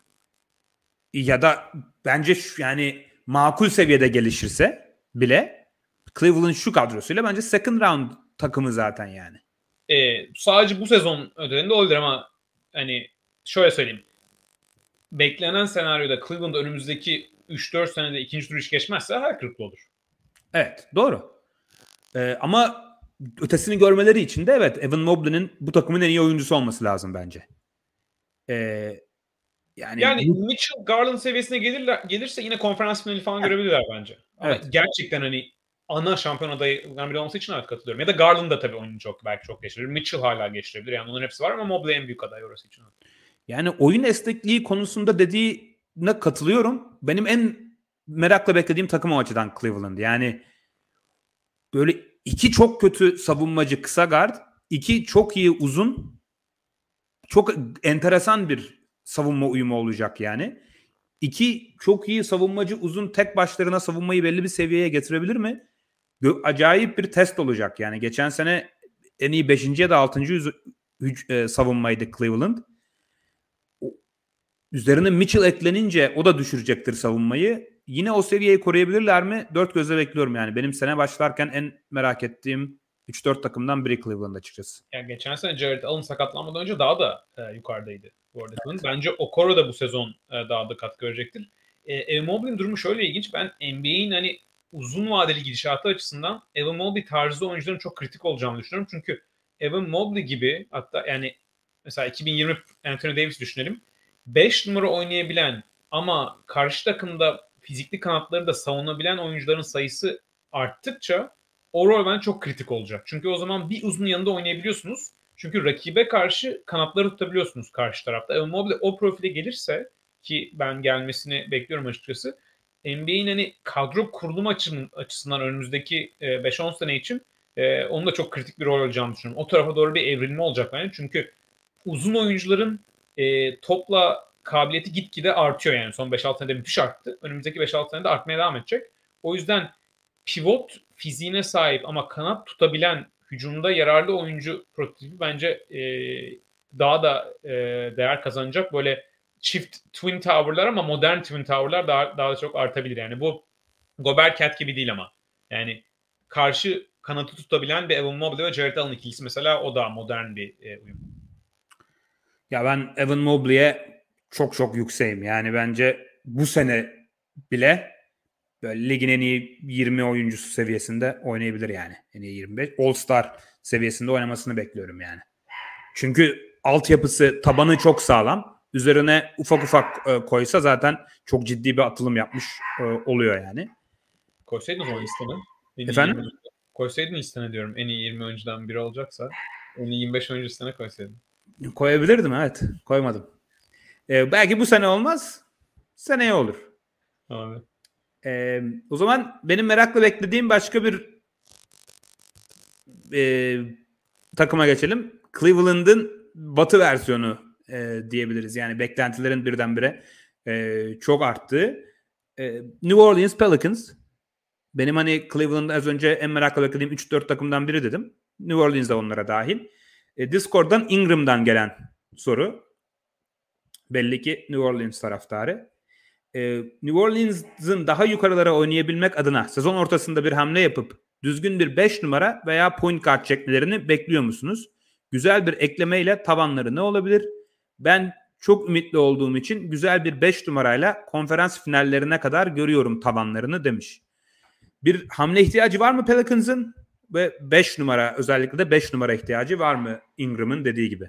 Ya da bence şu, yani makul seviyede gelişirse bile Cleveland şu kadrosuyla bence second round takımı zaten yani. E, sadece bu sezon özelinde olabilir ama hani şöyle söyleyeyim. Beklenen senaryoda Cleveland önümüzdeki üç dört senede ikinci tur hiç geçmezse hayal kırıklığı olur. Evet, doğru. Ee, ama ötesini görmeleri için de evet Evan Mobley'nin bu takımın en iyi oyuncusu olması lazım bence. Ee, yani Yani bu... Mitchell Garland seviyesine gelirler, gelirse yine konferans finali falan görebilirler bence. Ama Evet. gerçekten hani ana şampiyon adayından biri olması için evet katılıyorum. Ya da Garland da tabii oyunu çok belki çok geçirebilir. Mitchell hala geçirebilir. Yani onların hepsi var ama Mobley en büyük aday orası için. Yani oyun esnekliği konusunda dediğine katılıyorum. Benim en merakla beklediğim takım o açıdan Cleveland. Yani böyle iki çok kötü savunmacı kısa guard, iki çok iyi uzun, çok enteresan bir savunma uyumu olacak yani. İki çok iyi savunmacı uzun tek başlarına savunmayı belli bir seviyeye getirebilir mi? Acayip bir test olacak yani. Geçen sene en iyi beşinci ya da altıncı yüz, e, savunmaydı Cleveland. Üzerine Mitchell eklenince o da düşürecektir savunmayı. Yine o seviyeyi koruyabilirler mi? Dört gözle bekliyorum yani. Benim sene başlarken en merak ettiğim üç dört takımdan biri Cleveland açıkçası. Yani geçen sene Jared Allen sakatlanmadan önce daha da e, yukarıdaydı bu arada. Evet. Bence Okoro da bu sezon e, daha da kat görecektir. E, Evan Mobley'nin durumu şöyle ilginç. Ben N B A'in hani uzun vadeli gidişatı açısından Evan Mobley tarzı oyuncuların çok kritik olacağını düşünüyorum. Çünkü Evan Mobley gibi hatta yani mesela iki bin yirmi Anthony Davis düşünelim. beş numara oynayabilen ama karşı takımda fizikli kanatları da savunabilen oyuncuların sayısı arttıkça o rol bence çok kritik olacak. Çünkü o zaman bir uzun yanında oynayabiliyorsunuz. Çünkü rakibe karşı kanatları tutabiliyorsunuz karşı tarafta. Evan Mobley o profile gelirse ki ben gelmesini bekliyorum açıkçası. N B A'in hani kadro kurulum açısından, açısından önümüzdeki beş on sene için e, onun da çok kritik bir rol olacağını düşünüyorum. O tarafa doğru bir evrilme olacak bence. Çünkü uzun oyuncuların e, topla kabiliyeti gitgide artıyor yani. Son beş altı senede müthiş arttı. Önümüzdeki beş altı senede artmaya devam edecek. O yüzden pivot fiziğine sahip ama kanat tutabilen hücumda yararlı oyuncu prototipi bence e, daha da e, değer kazanacak. Böyle çift twin tower'lar ama modern twin tower'lar daha, daha da çok artabilir. Yani bu Gobert Cat gibi değil ama. Yani karşı kanatı tutabilen bir Evan Mobley ve Jared Allen ikilisi mesela o da modern bir e, uyum. Ya ben Evan Mobley'e çok çok yükseğim. Yani bence bu sene bile böyle ligin en iyi yirmi oyuncusu seviyesinde oynayabilir yani. En iyi yirmi beş. All-Star seviyesinde oynamasını bekliyorum yani. Çünkü altyapısı, tabanı çok sağlam. Üzerine ufak ufak e, koysa zaten çok ciddi bir atılım yapmış e, oluyor yani. Koysaydın o zaman listene. Efendim? yirmi, koysaydın listene diyorum. En iyi yirmi oyuncudan biri olacaksa. En iyi yirmi beş oyuncu listene koysaydın. Koyabilirdim evet. Koymadım. E, belki bu sene olmaz. Seneye olur. Abi. E, o zaman benim merakla beklediğim başka bir e, takıma geçelim. Cleveland'ın batı versiyonu e, diyebiliriz. Yani beklentilerin birdenbire e, çok arttığı. E, New Orleans Pelicans. Benim hani Cleveland'da az önce en merakla beklediğim üç dört takımdan biri dedim. New Orleans da onlara dahil. E, Discord'dan Ingram'dan gelen soru. Belli ki New Orleans taraftarı. E, New Orleans'ın daha yukarılara oynayabilmek adına sezon ortasında bir hamle yapıp düzgün bir beş numara veya point guard çekmelerini bekliyor musunuz? Güzel bir eklemeyle tavanları ne olabilir? Ben çok ümitli olduğum için güzel bir beş numarayla konferans finallerine kadar görüyorum tavanlarını demiş. Bir hamle ihtiyacı var mı Pelicans'ın? Ve beş numara, özellikle de beş numara ihtiyacı var mı Ingram'ın dediği gibi?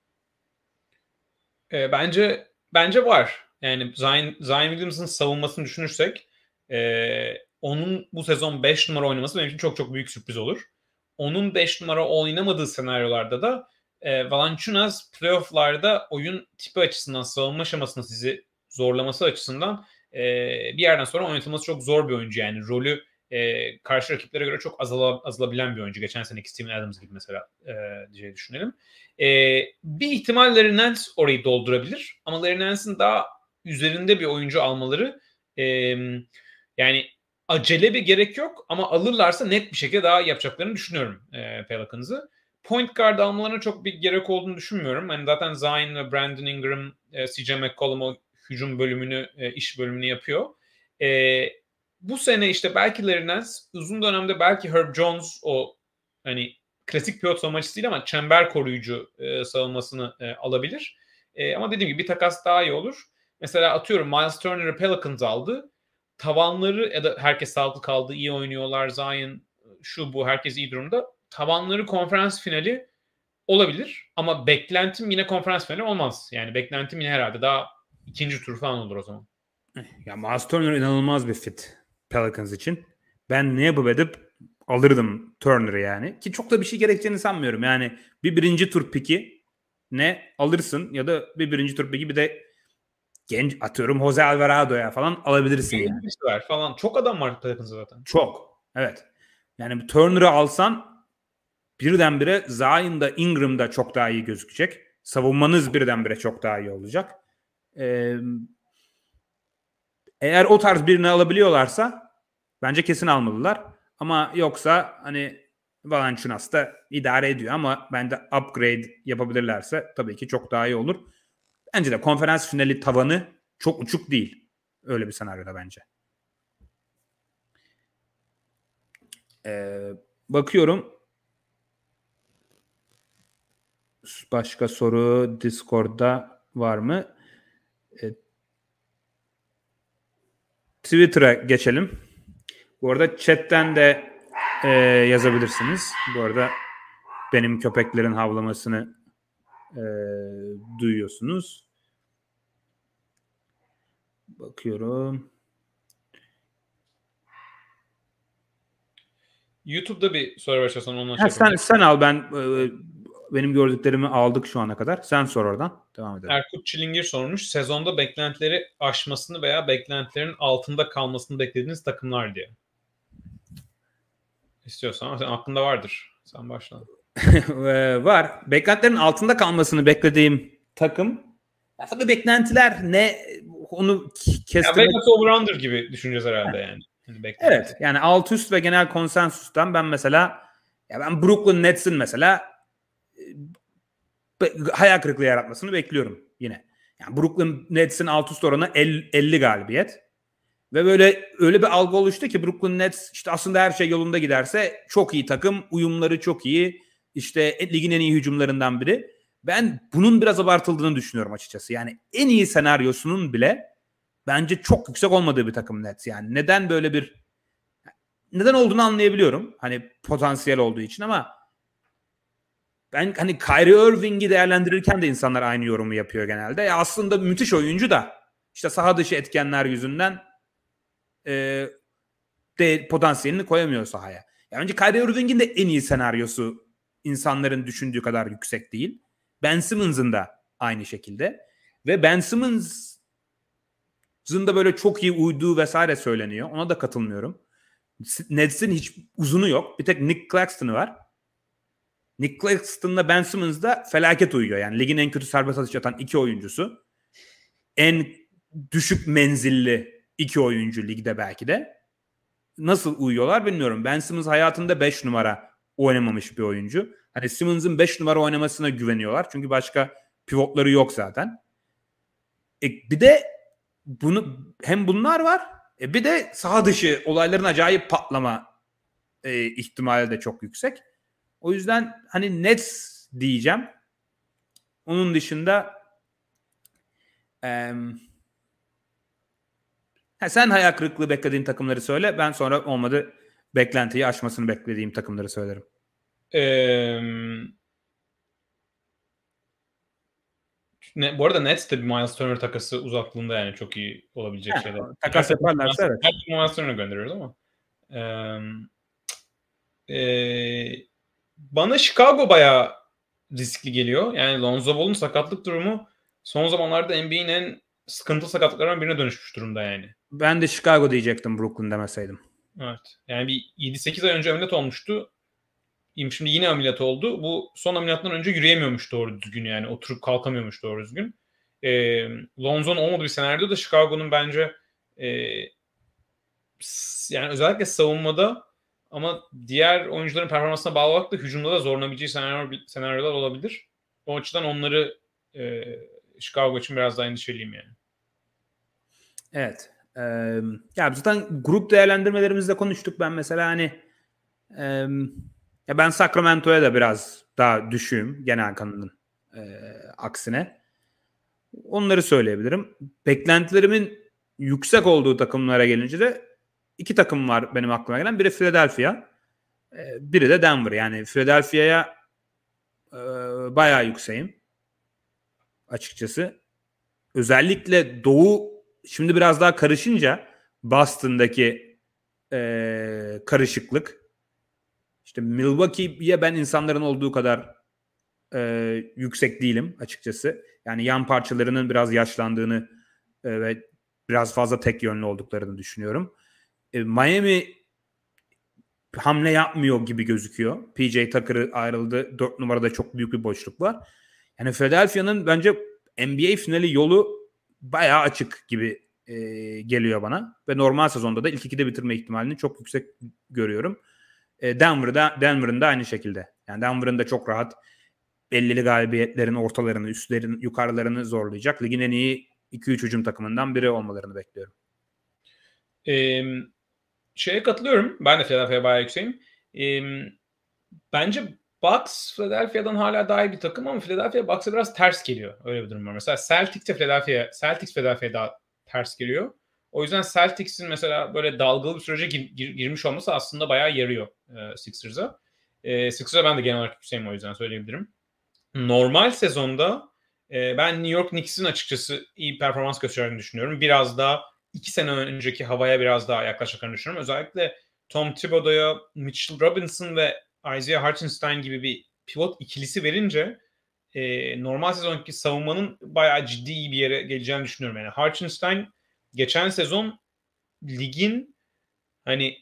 E, bence bence var. Yani Zion, Zion Williamson'ın savunmasını düşünürsek e, onun bu sezon beş numara oynaması benim için çok çok büyük sürpriz olur. Onun beş numara oynamadığı senaryolarda da e, Valanciunas playoff'larda oyun tipi açısından, savunma aşamasında sizi zorlaması açısından e, bir yerden sonra oynatılması çok zor bir oyuncu. Yani rolü e, karşı rakiplere göre çok azala, azalabilen bir oyuncu. Geçen seneki Steven Adams gibi mesela e, diye düşünelim. E, bir ihtimal Larry Nance orayı doldurabilir. Ama Larry Nance'in daha üzerinde bir oyuncu almaları e, yani acele bir gerek yok ama alırlarsa net bir şekilde daha yapacaklarını düşünüyorum e, Pelicans'ı. Point guard almalarına çok bir gerek olduğunu düşünmüyorum. Yani zaten Zion ve Brandon Ingram, e, C J McCollum o hücum bölümünü, e, iş bölümünü yapıyor. E, bu sene işte belki Larry Nance, uzun dönemde belki Herb Jones o hani klasik pivot savunmacısı değil ama çember koruyucu e, savunmasını e, alabilir. E, ama dediğim gibi bir takas daha iyi olur. Mesela atıyorum Miles Turner'ı Pelicans aldı. Tavanları ya da herkes sağlıklı kaldı, iyi oynuyorlar. Zion şu bu herkes iyi durumda. Tavanları konferans finali olabilir ama beklentim yine konferans finali olmaz. Yani beklentim yine herhalde daha ikinci tur falan olur o zaman. Ya Miles Turner inanılmaz bir fit Pelicans için. Ben ne yapıp edip alırdım Turner'ı yani. Ki çok da bir şey gerekeceğini sanmıyorum. Yani bir birinci tur piki ne alırsın ya da bir birinci tur piki bir de genç atıyorum Jose Alvarado'ya falan alabilirsin yani. Var falan. Çok adam var Pelicans'da zaten. Çok. Evet. Yani Turner'ı alsan birdenbire Zion'da, Ingram'da çok daha iyi gözükecek. Savunmanız birdenbire çok daha iyi olacak. Ee, eğer o tarz birini alabiliyorlarsa bence kesin almalılar. Ama yoksa hani Valanciunas da idare ediyor ama bence upgrade yapabilirlerse tabii ki çok daha iyi olur. Bence de konferans finali tavanı çok uçuk değil. Öyle bir senaryoda bence. Ee, bakıyorum. Başka soru Discord'da var mı? Ee, Twitter'a geçelim. Bu arada chatten de e, yazabilirsiniz. Bu arada benim köpeklerin havlamasını e, duyuyorsunuz. Bakıyorum. YouTube'da bir soru başlasan ondan Ha, şey sen, sen al ben e, benim gördüklerimi aldık şu ana kadar. Sen sor oradan. Devam edelim. Erkut Çilingir sormuş. Sezonda beklentileri aşmasını veya beklentilerin altında kalmasını beklediğiniz takımlar diye. İstiyorsan sen aklında vardır. Sen başla. Var. Beklentilerin altında kalmasını beklediğim takım. Ya tabii beklentiler ne onu kestirmek. Ya Vegas over-under gibi düşüneceğiz herhalde yani. yani evet. Yani alt üst ve genel konsensustan ben mesela ya ben Brooklyn Nets'in mesela hayal kırıklığı yaratmasını bekliyorum yine. Yani Brooklyn Nets'in alt üst oranı elli galibiyet. Ve böyle öyle bir algı oluştu ki Brooklyn Nets işte aslında her şey yolunda giderse çok iyi takım, uyumları çok iyi. İşte ligin en iyi hücumlarından biri. Ben bunun biraz abartıldığını düşünüyorum açıkçası. Yani en iyi senaryosunun bile bence çok yüksek olmadığı bir takım Nets. Yani neden böyle bir neden olduğunu anlayabiliyorum. Hani potansiyel olduğu için ama ben hani Kyrie Irving'i değerlendirirken de insanlar aynı yorumu yapıyor genelde. Ya aslında müthiş oyuncu da işte saha dışı etkenler yüzünden e, de potansiyelini koyamıyor sahaya. Yani önce Kyrie Irving'in de en iyi senaryosu insanların düşündüğü kadar yüksek değil. Ben Simmons'ın da aynı şekilde. Ve Ben Simmons'ın da böyle çok iyi uyduğu vesaire söyleniyor. Ona da katılmıyorum. Nets'in hiç uzunu yok. Bir tek Nick Claxton'ı var. Nick Claxton'la Ben Simmons da felaket uyuyor. Yani ligin en kötü serbest atış atan iki oyuncusu. En düşük menzilli iki oyuncu ligde belki de. Nasıl uyuyorlar bilmiyorum. Ben Simmons hayatında beş numara oynamamış bir oyuncu. Hani Simmons'ın beş numara oynamasına güveniyorlar. Çünkü başka pivotları yok zaten. E bir de bunu hem bunlar var. E bir de saha dışı olayların acayip patlama e, ihtimali de çok yüksek. O yüzden hani Nets diyeceğim. Onun dışında e, ha, sen hayal kırıklığı beklediğin takımları söyle. Ben sonra olmadı beklentiyi aşmasını beklediğim takımları söylerim. Eee Ne, bu arada Nets de bir Miles Turner takası uzaklığında yani çok iyi olabilecek Ha, şeyler. takas Her yaparlarsa evet. Her gün Miles Turner'ı gönderiyoruz ama. Ee, e, bana Chicago bayağı riskli geliyor. Yani Lonzo Ball'un sakatlık durumu son zamanlarda N B A'in en sıkıntılı sakatlıklarından birine dönüşmüş durumda yani. Ben de Chicago diyecektim Brooklyn demeseydim. Evet. Yani bir yedi sekiz ay önce ameliyat olmuştu. Şimdi yine ameliyat oldu. Bu son ameliyattan önce yürüyemiyormuş doğru düzgün yani. Oturup kalkamıyormuş doğru düzgün. E, Lonzo'nun olmadığı bir senaryoda da Chicago'nun bence e, yani özellikle savunmada ama diğer oyuncuların performansına bağlı olarak da hücumda da zorlanabileceği senaryo, senaryolar olabilir. O açıdan onları e, Chicago için biraz daha endişeliyim yani. Evet. Ee, ya zaten grup değerlendirmelerimizde konuştuk. Ben mesela hani e, ya ben Sacramento'ya da biraz daha düşüğüm genel kanının e, aksine. Onları söyleyebilirim. Beklentilerimin yüksek olduğu takımlara gelince de iki takım var benim aklıma gelen. Biri Philadelphia, e, biri de Denver. Yani Philadelphia'ya e, bayağı yükseğim açıkçası. Özellikle Doğu şimdi biraz daha karışınca Boston'daki e, karışıklık, işte Milwaukee'ye ben insanların olduğu kadar e, yüksek değilim açıkçası. Yani yan parçalarının biraz yaşlandığını e, ve biraz fazla tek yönlü olduklarını düşünüyorum. E, Miami hamle yapmıyor gibi gözüküyor. P J Tucker'ı ayrıldı. dört numarada çok büyük bir boşluk var. Yani Philadelphia'nın bence N B A finali yolu bayağı açık gibi e, geliyor bana. Ve normal sezonda da ilk ikide bitirme ihtimalini çok yüksek görüyorum. E, Denver'da, Denver'ın da aynı şekilde. Yani Denver'ın da çok rahat ellili galibiyetlerin ortalarını, üstlerin, yukarılarını zorlayacak. Ligin en iyi iki üç hücum takımından biri olmalarını bekliyorum. Ee, şeye katılıyorum. Ben de Philadelphia'ya bayağı yükseğim. Ee, bence Bucks Philadelphia'dan hala daha iyi bir takım ama Philadelphia Bucks'a biraz ters geliyor. Öyle bir durum var. Mesela Celtics'e Philadelphia, Celtics Philadelphia'ya daha ters geliyor. O yüzden Celtics'in mesela böyle dalgalı bir sürece gir, gir, girmiş olması aslında bayağı yarıyor e, Sixers'a. E, Sixers'a ben de genel olarak yükseğim, o yüzden söyleyebilirim. Normal sezonda e, ben New York Knicks'in açıkçası iyi performans gösterdiğini düşünüyorum. Biraz daha iki sene önceki havaya biraz daha yaklaşacaklarını düşünüyorum. Özellikle Tom Thibodeau'ya Mitchell Robinson ve Isaiah Hartenstein gibi bir pivot ikilisi verince e, normal sezonki savunmanın bayağı ciddi iyi bir yere geleceğini düşünüyorum. Yani Hartenstein geçen sezon ligin hani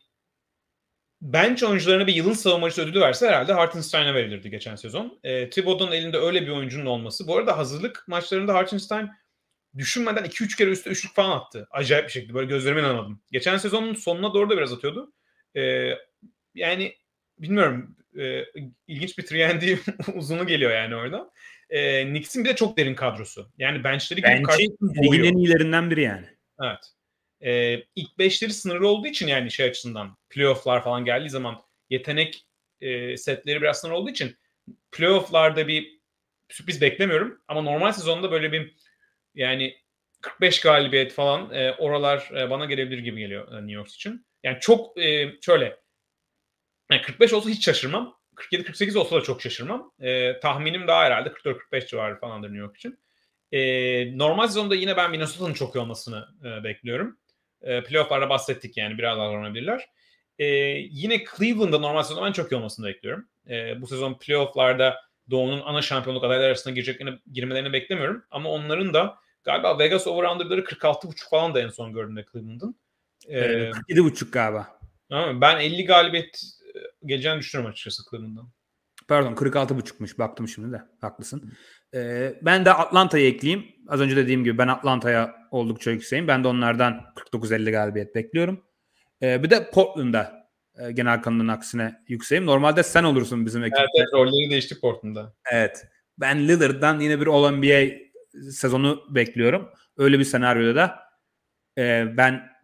bench oyuncularına bir yılın savunmacısı ödülü verse herhalde Hartenstein'e verilirdi geçen sezon. E, Thibodeau'nun elinde öyle bir oyuncunun olması. Bu arada hazırlık maçlarında Hartenstein düşünmeden iki üç kere üstte üçlük falan attı. Acayip bir şekilde. Böyle gözlerime inanamadım. Geçen sezonun sonuna doğru da biraz atıyordu. E, yani bilmiyorum. E, ilginç bir üç and D uzunu geliyor yani orada. E, Knicks'in bir de çok derin kadrosu. Yani benchleri girip karşısında ligin en iyilerinden biri yani. Evet. Ee, ilk beşleri sınırlı olduğu için yani şey açısından playoff'lar falan geldiği zaman yetenek e, setleri biraz sınırlı olduğu için playoff'larda bir sürpriz beklemiyorum. Ama normal sezonda böyle bir yani kırk beş galibiyet falan e, oralar e, bana gelebilir gibi geliyor e, New York için. Yani çok e, şöyle yani kırk beş olsa hiç şaşırmam. kırk yedi kırk sekiz olsa da çok şaşırmam. E, tahminim daha herhalde kırk dört kırk beş civarı falandır New York için. E, normal sezonda yine ben Minnesota'nın çok iyi olmasını e, bekliyorum. E, playoff'larda bahsettik yani biraz daha zorlanabilirler. E, yine Cleveland'da normal sezonda ben çok iyi olmasını bekliyorum. E, bu sezon playoff'larda Doğu'nun ana şampiyonluk adayları arasında gireceklerini, girmelerini beklemiyorum. Ama onların da galiba Vegas over-under'ları kırk altı buçuk falan da en son gördüğümde Cleveland'ın. E, kırk yedi buçuk galiba. Ben elli galibiyet geleceğini düşünüyorum açıkçası Cleveland'dan. Pardon kırk altı buçukmuş. Baktım şimdi de. Haklısın. Ee, ben de Atlanta'yı ekleyeyim. Az önce dediğim gibi ben Atlanta'ya oldukça yükseğim. Ben de onlardan kırk dokuz elli galibiyet bekliyorum. Ee, bir de Portland'da e, genel kanının aksine yükseğim. Normalde sen olursun bizim ekipte. Evet, evet, rolleri değişti Portland'da. Evet. Ben Lillard'dan yine bir All-N B A sezonu bekliyorum. Öyle bir senaryoda da e, ben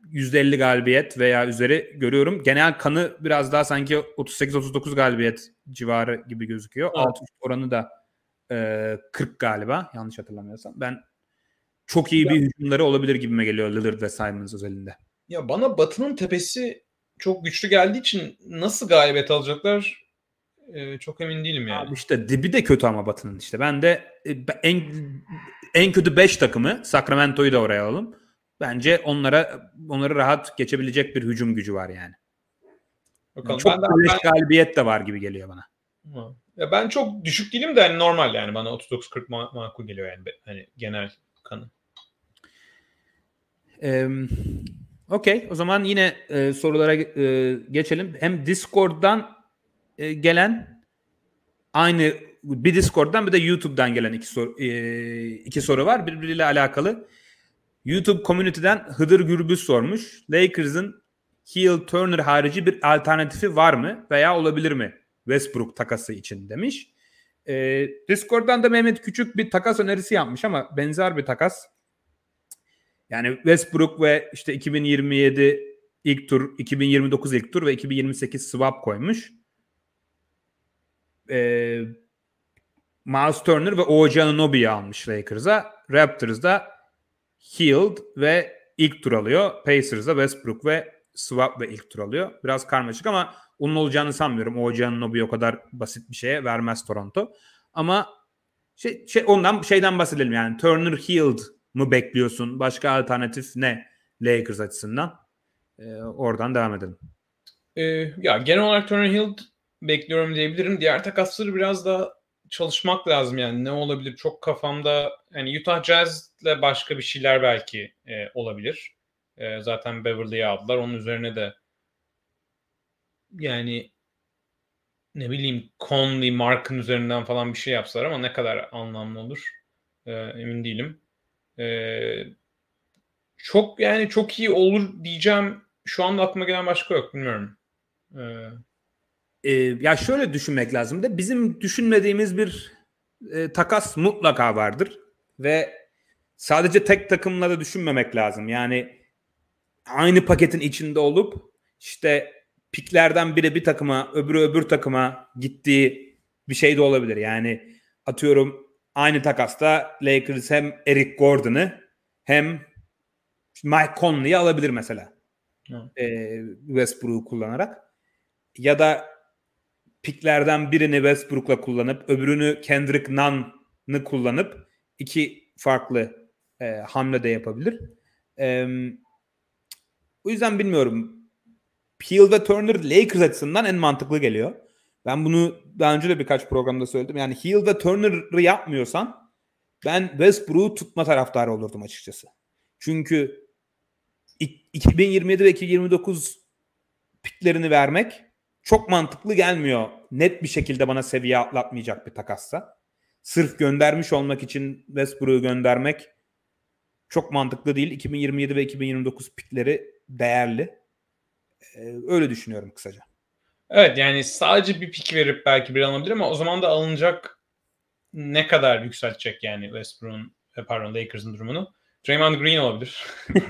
yüzde elli galibiyet veya üzeri görüyorum. Genel kanı biraz daha sanki otuz sekiz otuz dokuz galibiyet civarı gibi gözüküyor. Evet. Alt üst oranı da e, kırk galiba yanlış hatırlamıyorsam. Ben çok iyi ya. bir hücumları olabilir gibime geliyor Lillard ve Simons özelinde. Ya bana Batı'nın tepesi çok güçlü geldiği için nasıl galibiyet alacaklar e, çok emin değilim yani. Abi işte dibi de kötü ama Batı'nın işte. Ben de en en kötü beş takımı Sacramento'yu da oraya alalım. Bence onlara onları rahat geçebilecek bir hücum gücü var yani. Bakalım. Yani çok ben, ben, galibiyet de var gibi geliyor bana. Ya ben çok düşük değilim de yani normal yani bana otuz dokuz kırk makul geliyor yani hani genel kanı. Ee, Okey. O zaman yine e, sorulara e, geçelim. Hem Discord'dan e, gelen aynı bir Discord'dan bir de YouTube'dan gelen iki soru e, iki soru var birbiriyle alakalı. YouTube Community'den Hıdır Gürbüz sormuş. Lakers'ın Hill Turner harici bir alternatifi var mı veya olabilir mi Westbrook takası için demiş. Ee, Discord'dan da Mehmet Küçük bir takas önerisi yapmış ama benzer bir takas. Yani Westbrook ve işte iki bin yirmi yedi ilk tur, iki bin yirmi dokuz ilk tur ve iki bin yirmi sekiz swap koymuş. Ee, Miles Turner ve O G Anunoby'yi almış Lakers'a. Raptors'da Hield ve ilk tur alıyor. Pacers'da Westbrook ve swap ve ilk tur alıyor. Biraz karmaşık ama onun olacağını sanmıyorum. O G Anunoby o kadar basit bir şeye vermez Toronto. Ama şey, şey ondan şeyden bahsedelim yani. Turner Hield mı bekliyorsun? Başka alternatif ne Lakers açısından? Ee, oradan devam edelim. Ee, ya genel olarak Turner Hield bekliyorum diyebilirim. Diğer takasları biraz daha çalışmak lazım yani. Ne olabilir? Çok kafamda yani Utah Jazz'le başka bir şeyler belki e, olabilir. E, zaten Beverly'yi aldılar. Onun üzerine de yani ne bileyim Conley, Mark'ın üzerinden falan bir şey yapsalar ama ne kadar anlamlı olur e, emin değilim. E, çok yani çok iyi olur diyeceğim. Şu anda aklıma gelen başka yok. Bilmiyorum. E, Ee, ya şöyle düşünmek lazım da bizim düşünmediğimiz bir e, takas mutlaka vardır ve sadece tek takımla da düşünmemek lazım. Yani aynı paketin içinde olup işte piklerden biri bir takıma, öbürü öbür takıma gittiği bir şey de olabilir. Yani atıyorum aynı takasta Lakers hem Eric Gordon'ı hem Mike Conley'i alabilir mesela. Ee, Westbrook'u kullanarak. Ya da piklerden birini Westbrook'la kullanıp öbürünü Kendrick Nunn'ı kullanıp iki farklı e, hamle de yapabilir. E, o yüzden bilmiyorum. Hield ve Turner Lakers açısından en mantıklı geliyor. Ben bunu daha önce de birkaç programda söyledim. Yani Hield ve Turner'ı yapmıyorsan ben Westbrook'u tutma taraftarı olurdum açıkçası. Çünkü iki bin yirmi yedi ve iki bin yirmi dokuz piklerini vermek çok mantıklı gelmiyor. Net bir şekilde bana seviye atlatmayacak bir takassa. Sırf göndermiş olmak için Westbrook'u göndermek çok mantıklı değil. iki bin yirmi yedi ve iki bin yirmi dokuz pikleri değerli. Ee, öyle düşünüyorum kısaca. Evet yani sadece bir pik verip belki bir alınabilir ama o zaman da alınacak ne kadar yükseltecek yani Westbrook'un pardon Lakers'ın durumunu. Draymond Green olabilir.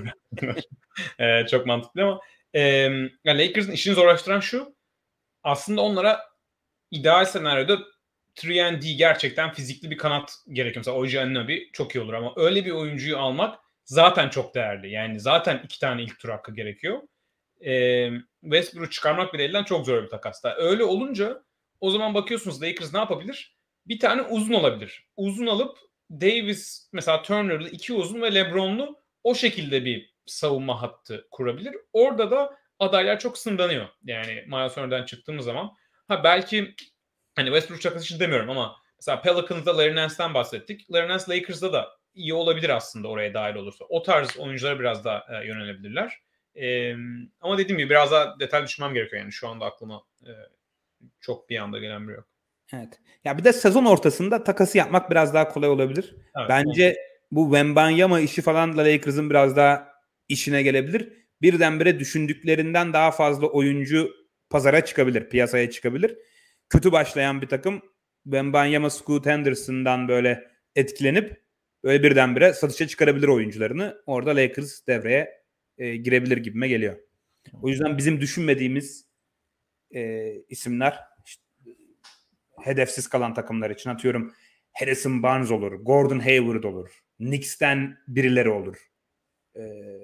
ee, çok mantıklı ama e, yani Lakers'ın işini zorlaştıran şu aslında onlara ideal senaryoda üç and D gerçekten fizikli bir kanat gerekiyor. Mesela O G Anunoby çok iyi olur ama öyle bir oyuncuyu almak zaten çok değerli. Yani zaten iki tane ilk tur hakkı gerekiyor. Ee, Westbrook'u çıkarmak bile elden çok zor bir takasta. Öyle olunca o zaman bakıyorsunuz Lakers ne yapabilir? Bir tane uzun olabilir. Uzun alıp Davis mesela Turner'lı iki uzun ve LeBron'lu o şekilde bir savunma hattı kurabilir. Orada da adaylar çok sınırlanıyor. Yani Miles Turner'dan çıktığımız zaman. Ha belki hani Westbrook takası için demiyorum ama mesela Pelicans'da Larry Nance'den bahsettik. Larry Nance Lakers'da da iyi olabilir aslında oraya dahil olursa. O tarz oyunculara biraz daha e, yönelebilirler. E, ama dediğim gibi biraz daha detaylı düşünmem gerekiyor yani şu anda aklıma e, çok bir anda gelen biri yok. Evet. Ya bir de sezon ortasında takası yapmak biraz daha kolay olabilir. Evet, bence evet. Bu Wembanyama işi falan da Lakers'ın biraz daha işine gelebilir. Birdenbire düşündüklerinden daha fazla oyuncu pazara çıkabilir, piyasaya çıkabilir. Kötü başlayan bir takım Wembanyama, Scoot Henderson'dan böyle etkilenip böyle birdenbire satışa çıkarabilir oyuncularını. Orada Lakers devreye e, girebilir gibime geliyor. O yüzden bizim düşünmediğimiz e, isimler işte, hedefsiz kalan takımlar için atıyorum Harrison Barnes olur, Gordon Hayward olur, Knicks'ten birileri olur. E,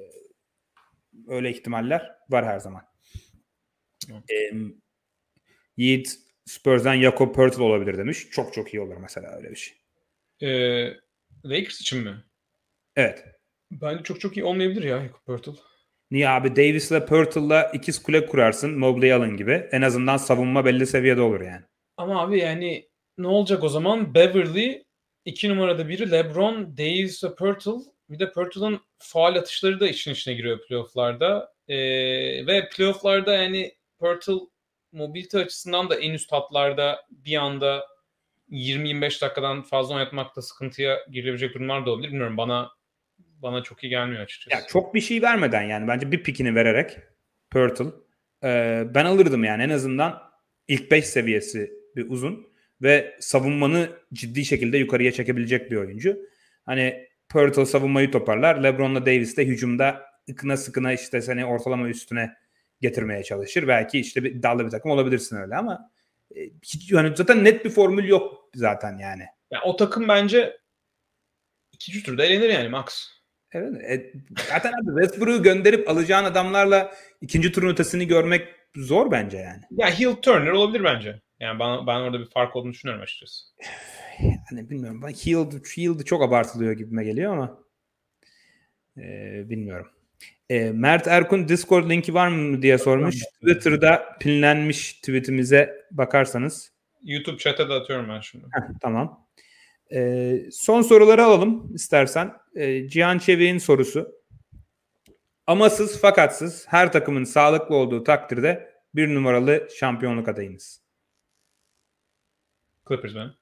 öyle ihtimaller var her zaman. E, Yiğit Spurs'dan Jakob Poeltl olabilir demiş. Çok çok iyi olur mesela öyle bir şey. Ee, Lakers için mi? Evet. Bence çok çok iyi olmayabilir ya Jakob Poeltl. Niye abi? Davis'le Poeltl'la ikiz kule kurarsın. Mobley Allen gibi. En azından savunma belli seviyede olur yani. Ama abi yani ne olacak o zaman? Beverly iki numarada biri, LeBron, Davis ve Poeltl. Bir de Poeltl'ın faul atışları da için içine giriyor playoff'larda. Ee, ve playoff'larda yani Poeltl mobilite açısından da en üst hatlarda bir anda yirmi yirmi beş dakikadan fazla oynatmakta sıkıntıya girilebilecek durumlar da olabilir. Bilmiyorum, bana bana çok iyi gelmiyor açıkçası. Ya çok bir şey vermeden yani bence bir pikini vererek Poeltl e, ben alırdım yani en azından ilk beş seviyesi bir uzun ve savunmanı ciddi şekilde yukarıya çekebilecek bir oyuncu. Hani Poeltl savunmayı toparlar. LeBron'la Davis de hücumda ıkına sıkına işte seni ortalama üstüne getirmeye çalışır. Belki işte bir iddialı bir takım olabilirsin öyle ama e, hiç, yani zaten net bir formül yok zaten yani. Yani o takım bence ikinci turda elenir yani max. Evet. E, zaten abi Westbrook'u gönderip alacağın adamlarla ikinci turun ötesini görmek zor bence yani. Ya Hill Turner olabilir bence. Yani ben, ben orada bir fark olduğunu düşünüyorum açıkçası. Hani bilmiyorum. Ben Hill, Hill çok abartılıyor gibime geliyor ama e, bilmiyorum. E, Mert Erkun Discord linki var mı diye sormuş. Twitter'da pinlenmiş tweetimize bakarsanız. YouTube chat'e de atıyorum ben şimdi. Heh, tamam. E, son soruları alalım istersen. E, Cihan Çevik'in sorusu. Amasız fakatsız her takımın sağlıklı olduğu takdirde bir numaralı şampiyonluk adayınız. Clippers ben.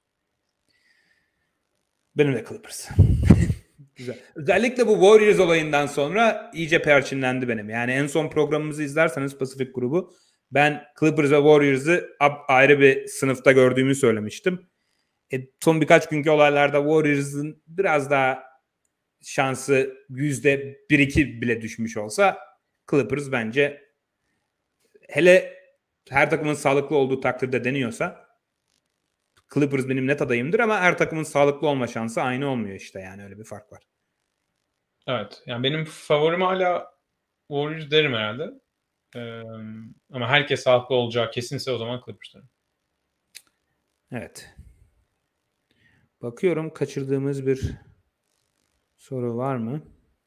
Benim de Clippers. Güzel. Özellikle bu Warriors olayından sonra iyice perçinlendi benim. Yani en son programımızı izlerseniz Pasifik grubu ben Clippers ve Warriors'ı ayrı bir sınıfta gördüğümü söylemiştim. E, son birkaç günkü olaylarda Warriors'ın biraz daha şansı yüzde bir iki bile düşmüş olsa Clippers bence hele her takımın sağlıklı olduğu takdirde deniyorsa Clippers benim net adayımdır ama her takımın sağlıklı olma şansı aynı olmuyor işte yani öyle bir fark var. Evet. Yani benim favorim hala Warriors derim herhalde. Ee, ama herkes sağlıklı olacağı kesinse o zaman Clippers derim. Evet. Bakıyorum kaçırdığımız bir soru var mı?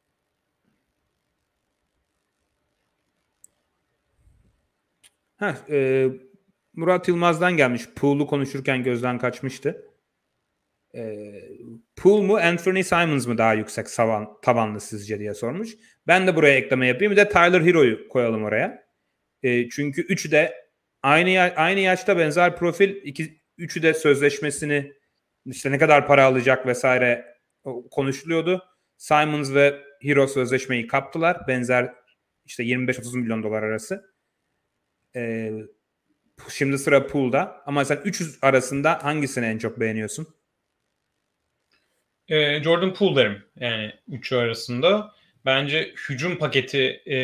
Heh, e, Murat Yılmaz'dan gelmiş. Pool'u konuşurken gözden kaçmıştı. E, Pool mu Anthony Simons mı daha yüksek savan, tavanlı sizce diye sormuş. Ben de buraya ekleme yapayım. Bir de Tyler Hero'yu koyalım oraya. E, çünkü üçü de aynı aynı yaşta benzer profil. İki, üçü de sözleşmesini işte ne kadar para alacak vesaire konuşuluyordu. Simons ve Hero sözleşmeyi kaptılar. Benzer işte yirmi beş otuz milyon dolar arası. Ee, şimdi sıra Pool'da. Ama sen üç arasında hangisini en çok beğeniyorsun? Ee, Jordan Poole derim. Yani üçü arasında. Bence hücum paketi e,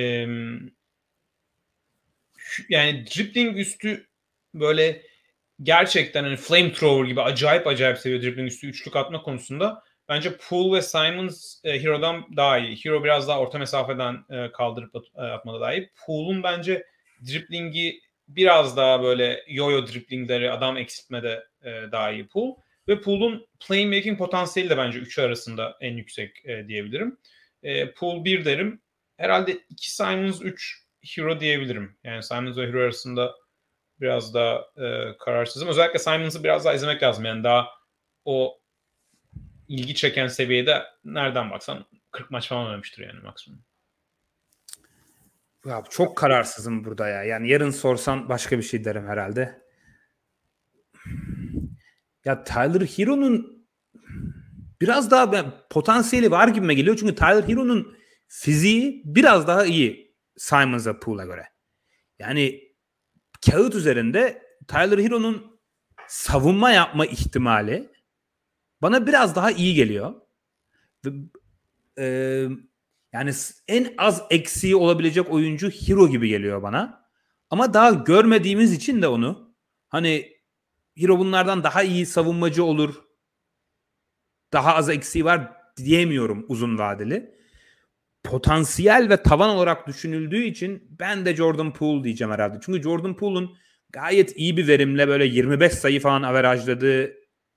yani dribbling üstü böyle gerçekten hani flamethrower gibi acayip acayip seviyor dribbling üstü üçlük atma konusunda. Bence Poole ve Simons e, Hero'dan daha iyi. Hero biraz daha orta mesafeden e, kaldırıp at, e, atmada daha iyi. Poole'un bence dribblingi biraz daha böyle yo-yo dribblingleri adam eksiltmede e, daha iyi Poole. Ve Poole'un playmaking potansiyeli de bence üçü arasında en yüksek e, diyebilirim. E, Poole bir derim. Herhalde iki Simons, üç Hero diyebilirim. Yani Simons ve Hero arasında biraz daha e, kararsızım. Özellikle Simons'ı biraz daha izlemek lazım. Yani daha o ilgi çeken seviyede nereden baksan kırk maç falan oynamıştır yani maksimum. Ya çok kararsızım burada ya. Yani yarın sorsan başka bir şey derim herhalde. Ya Tyler Hero'nun biraz daha ben, potansiyeli var gibime geliyor. Çünkü Tyler Hero'nun fiziği biraz daha iyi Simons'a Poole'a göre. Yani kağıt üzerinde Tyler Hero'nun savunma yapma ihtimali bana biraz daha iyi geliyor. Ve, e, Yani en az eksiği olabilecek oyuncu Hero gibi geliyor bana. Ama daha görmediğimiz için de onu hani Hero bunlardan daha iyi savunmacı olur. Daha az eksiği var diyemiyorum uzun vadeli. Potansiyel ve tavan olarak düşünüldüğü için ben de Jordan Poole diyeceğim herhalde. Çünkü Jordan Poole'un gayet iyi bir verimle böyle yirmi beş sayı falan averajladığı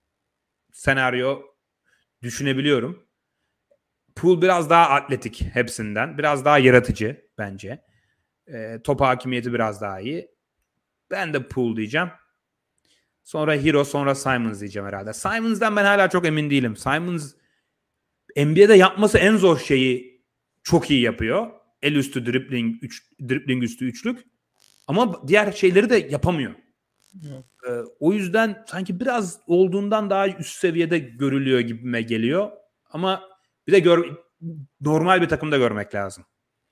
senaryo düşünebiliyorum. Poole biraz daha atletik hepsinden. Biraz daha yaratıcı bence. E, top hakimiyeti biraz daha iyi. Ben de Poole diyeceğim. Sonra Hero, sonra Simons diyeceğim herhalde. Simons'dan ben hala çok emin değilim. Simons N B A'de yapması en zor şeyi çok iyi yapıyor. El üstü dribbling, üç, dribbling üstü üçlük. Ama diğer şeyleri de yapamıyor. Ee, o yüzden sanki biraz olduğundan daha üst seviyede görülüyor gibime geliyor. Ama bir de gör, normal bir takımda görmek lazım.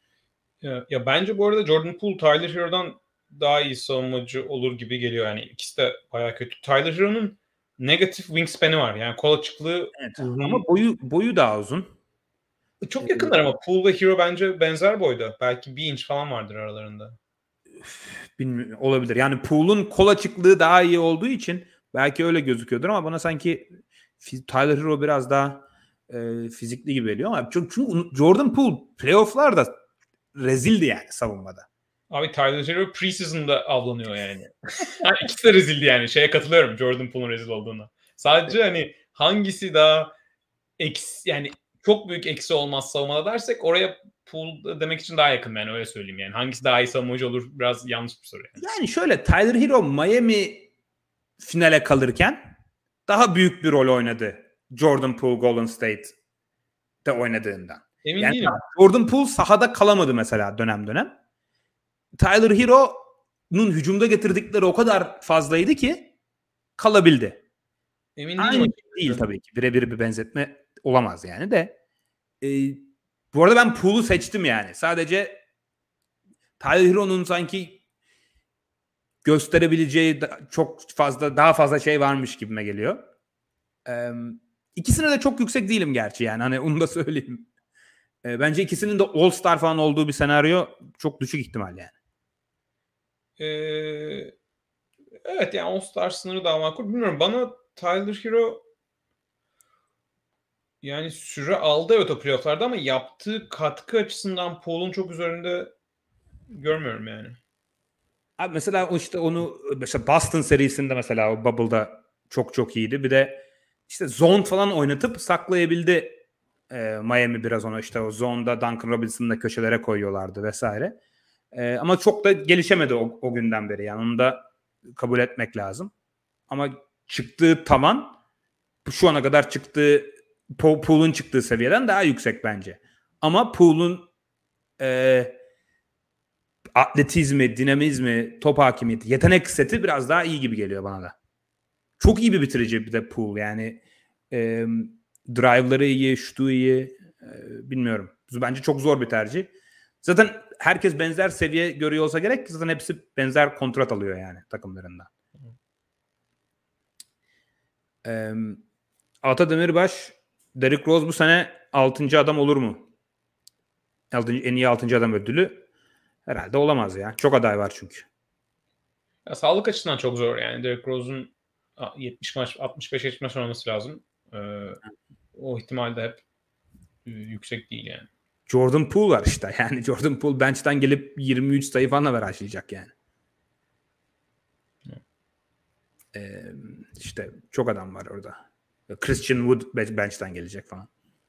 Ya, ya bence bu arada Jordan Poole Tyler Hero'dan daha iyi savunmacı olur gibi geliyor. Yani ikisi de bayağı kötü. Tyler Hero'nun negatif wingspan'i var. Yani kol açıklığı evet, uzun. ama boyu boyu daha uzun. Çok yakınlar ama Poole ve Hero bence benzer boyda. Belki bir inç falan vardır aralarında. Bilmiyorum, olabilir. Yani Poole'un kol açıklığı daha iyi olduğu için belki öyle gözüküyordur ama bana sanki Tyler Hero biraz daha e, fizikli gibi geliyor ama çünkü, çünkü Jordan Poole playoff'larda rezildi yani savunmada. Abi Tyler Hero preseason'da avlanıyor yani. yani. İkisi de rezildi yani. Şeye katılıyorum Jordan Poole'un rezil olduğuna. Sadece hani hangisi daha eksi, yani çok büyük eksi olmaz savunmada dersek oraya Poole demek için daha yakın yani öyle söyleyeyim yani. Hangisi daha iyi savunmacı olur biraz yanlış bir soru. Yani, yani şöyle Tyler Hero Miami finale kalırken daha büyük bir rol oynadı Jordan Poole Golden State'de oynadığından. Emin yani değilim. Jordan Poole sahada kalamadı mesela dönem dönem. Tyler Hero'nun hücumda getirdikleri o kadar fazlaydı ki kalabildi. Emin Aynı değilim. değil tabii ki. Birebir bir benzetme olamaz yani de. Ee, bu arada ben Poole'u seçtim yani. Sadece Tyler Hero'nun sanki gösterebileceği çok fazla daha fazla şey varmış gibime geliyor. Ee, ikisine de çok yüksek değilim gerçi yani. Hani onu da söyleyeyim. Ee, bence ikisinin de All-Star falan olduğu bir senaryo çok düşük ihtimal yani. Ee, evet yani All-Star sınırı daha makul. Bilmiyorum bana Tyler Hero yani süre aldı evet o playoff'larda ama yaptığı katkı açısından Poole'un çok üzerinde görmüyorum yani. Abi mesela işte onu mesela Boston serisinde mesela o Bubble'da çok çok iyiydi. Bir de işte zone falan oynatıp saklayabildi e, Miami biraz ona işte o zone'da Duncan Robinson'la köşelere koyuyorlardı vesaire. E, ama çok da gelişemedi o, o günden beri yani onu da kabul etmek lazım. Ama çıktığı tavan şu ana kadar çıktığı Poole'un çıktığı seviyeden daha yüksek bence. Ama Poole'un e, atletizmi, dinamizmi, top hakimiyeti, yetenek seti biraz daha iyi gibi geliyor bana da. Çok iyi bir bitirici bir de Poole yani e, drive'ları iyi, şutu iyi e, bilmiyorum. Bence çok zor bir tercih. Zaten herkes benzer seviye görüyor olsa gerek zaten hepsi benzer kontrat alıyor yani takımlarından. E, Ata Demirbaş Derrick Rose bu sene altıncı adam olur mu? En iyi altıncı adam ödülü herhalde olamaz ya. Çok aday var çünkü. Ya, sağlık açısından çok zor yani. Derrick Rose'un yetmiş maç, altmış beş maç oynaması lazım. Ee, o ihtimal de hep e, yüksek değil yani. Jordan Poole var işte. Yani Jordan Poole bench'ten gelip yirmi üç sayı falan başlayacak yani. Ee, işte çok adam var orada. Christian Wood bench'ten gelecek falan.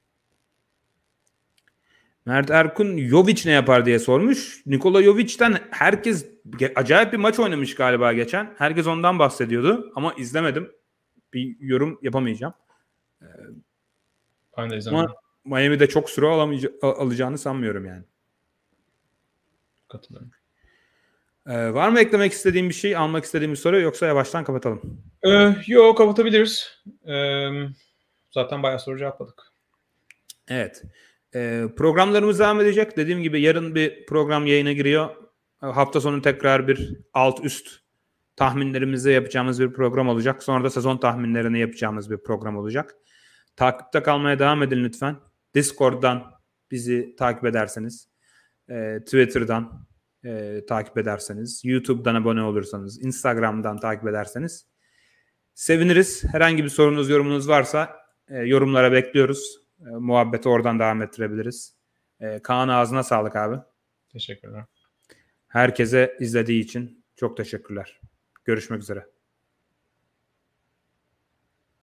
Mert Erkun Jovic ne yapar diye sormuş. Nikola Jovic'ten herkes acayip bir maç oynamış galiba geçen. Herkes ondan bahsediyordu ama izlemedim. Bir yorum yapamayacağım. Ee, ben de izlemedim. Ama Miami'de çok süre alacağını sanmıyorum yani. Katılıyorum. Ee, var mı eklemek istediğim bir şey, almak istediğim bir soru yoksa yavaştan kapatalım? Ee, yok kapatabiliriz. Ee, zaten bayağı soru cevapladık. Evet. Ee, programlarımız devam edecek. Dediğim gibi yarın bir program yayına giriyor. Hafta sonu tekrar bir alt üst tahminlerimizi yapacağımız bir program olacak. Sonra da sezon tahminlerini yapacağımız bir program olacak. Takipte kalmaya devam edin lütfen. Discord'dan bizi takip ederseniz, e, Twitter'dan e, takip ederseniz, YouTube'dan abone olursanız, Instagram'dan takip ederseniz seviniriz. Herhangi bir sorunuz, yorumunuz varsa e, yorumlara bekliyoruz. E, muhabbeti oradan devam ettirebiliriz. E, Kaan ağzına sağlık abi. Teşekkürler. Herkese izlediği için çok teşekkürler. Görüşmek üzere.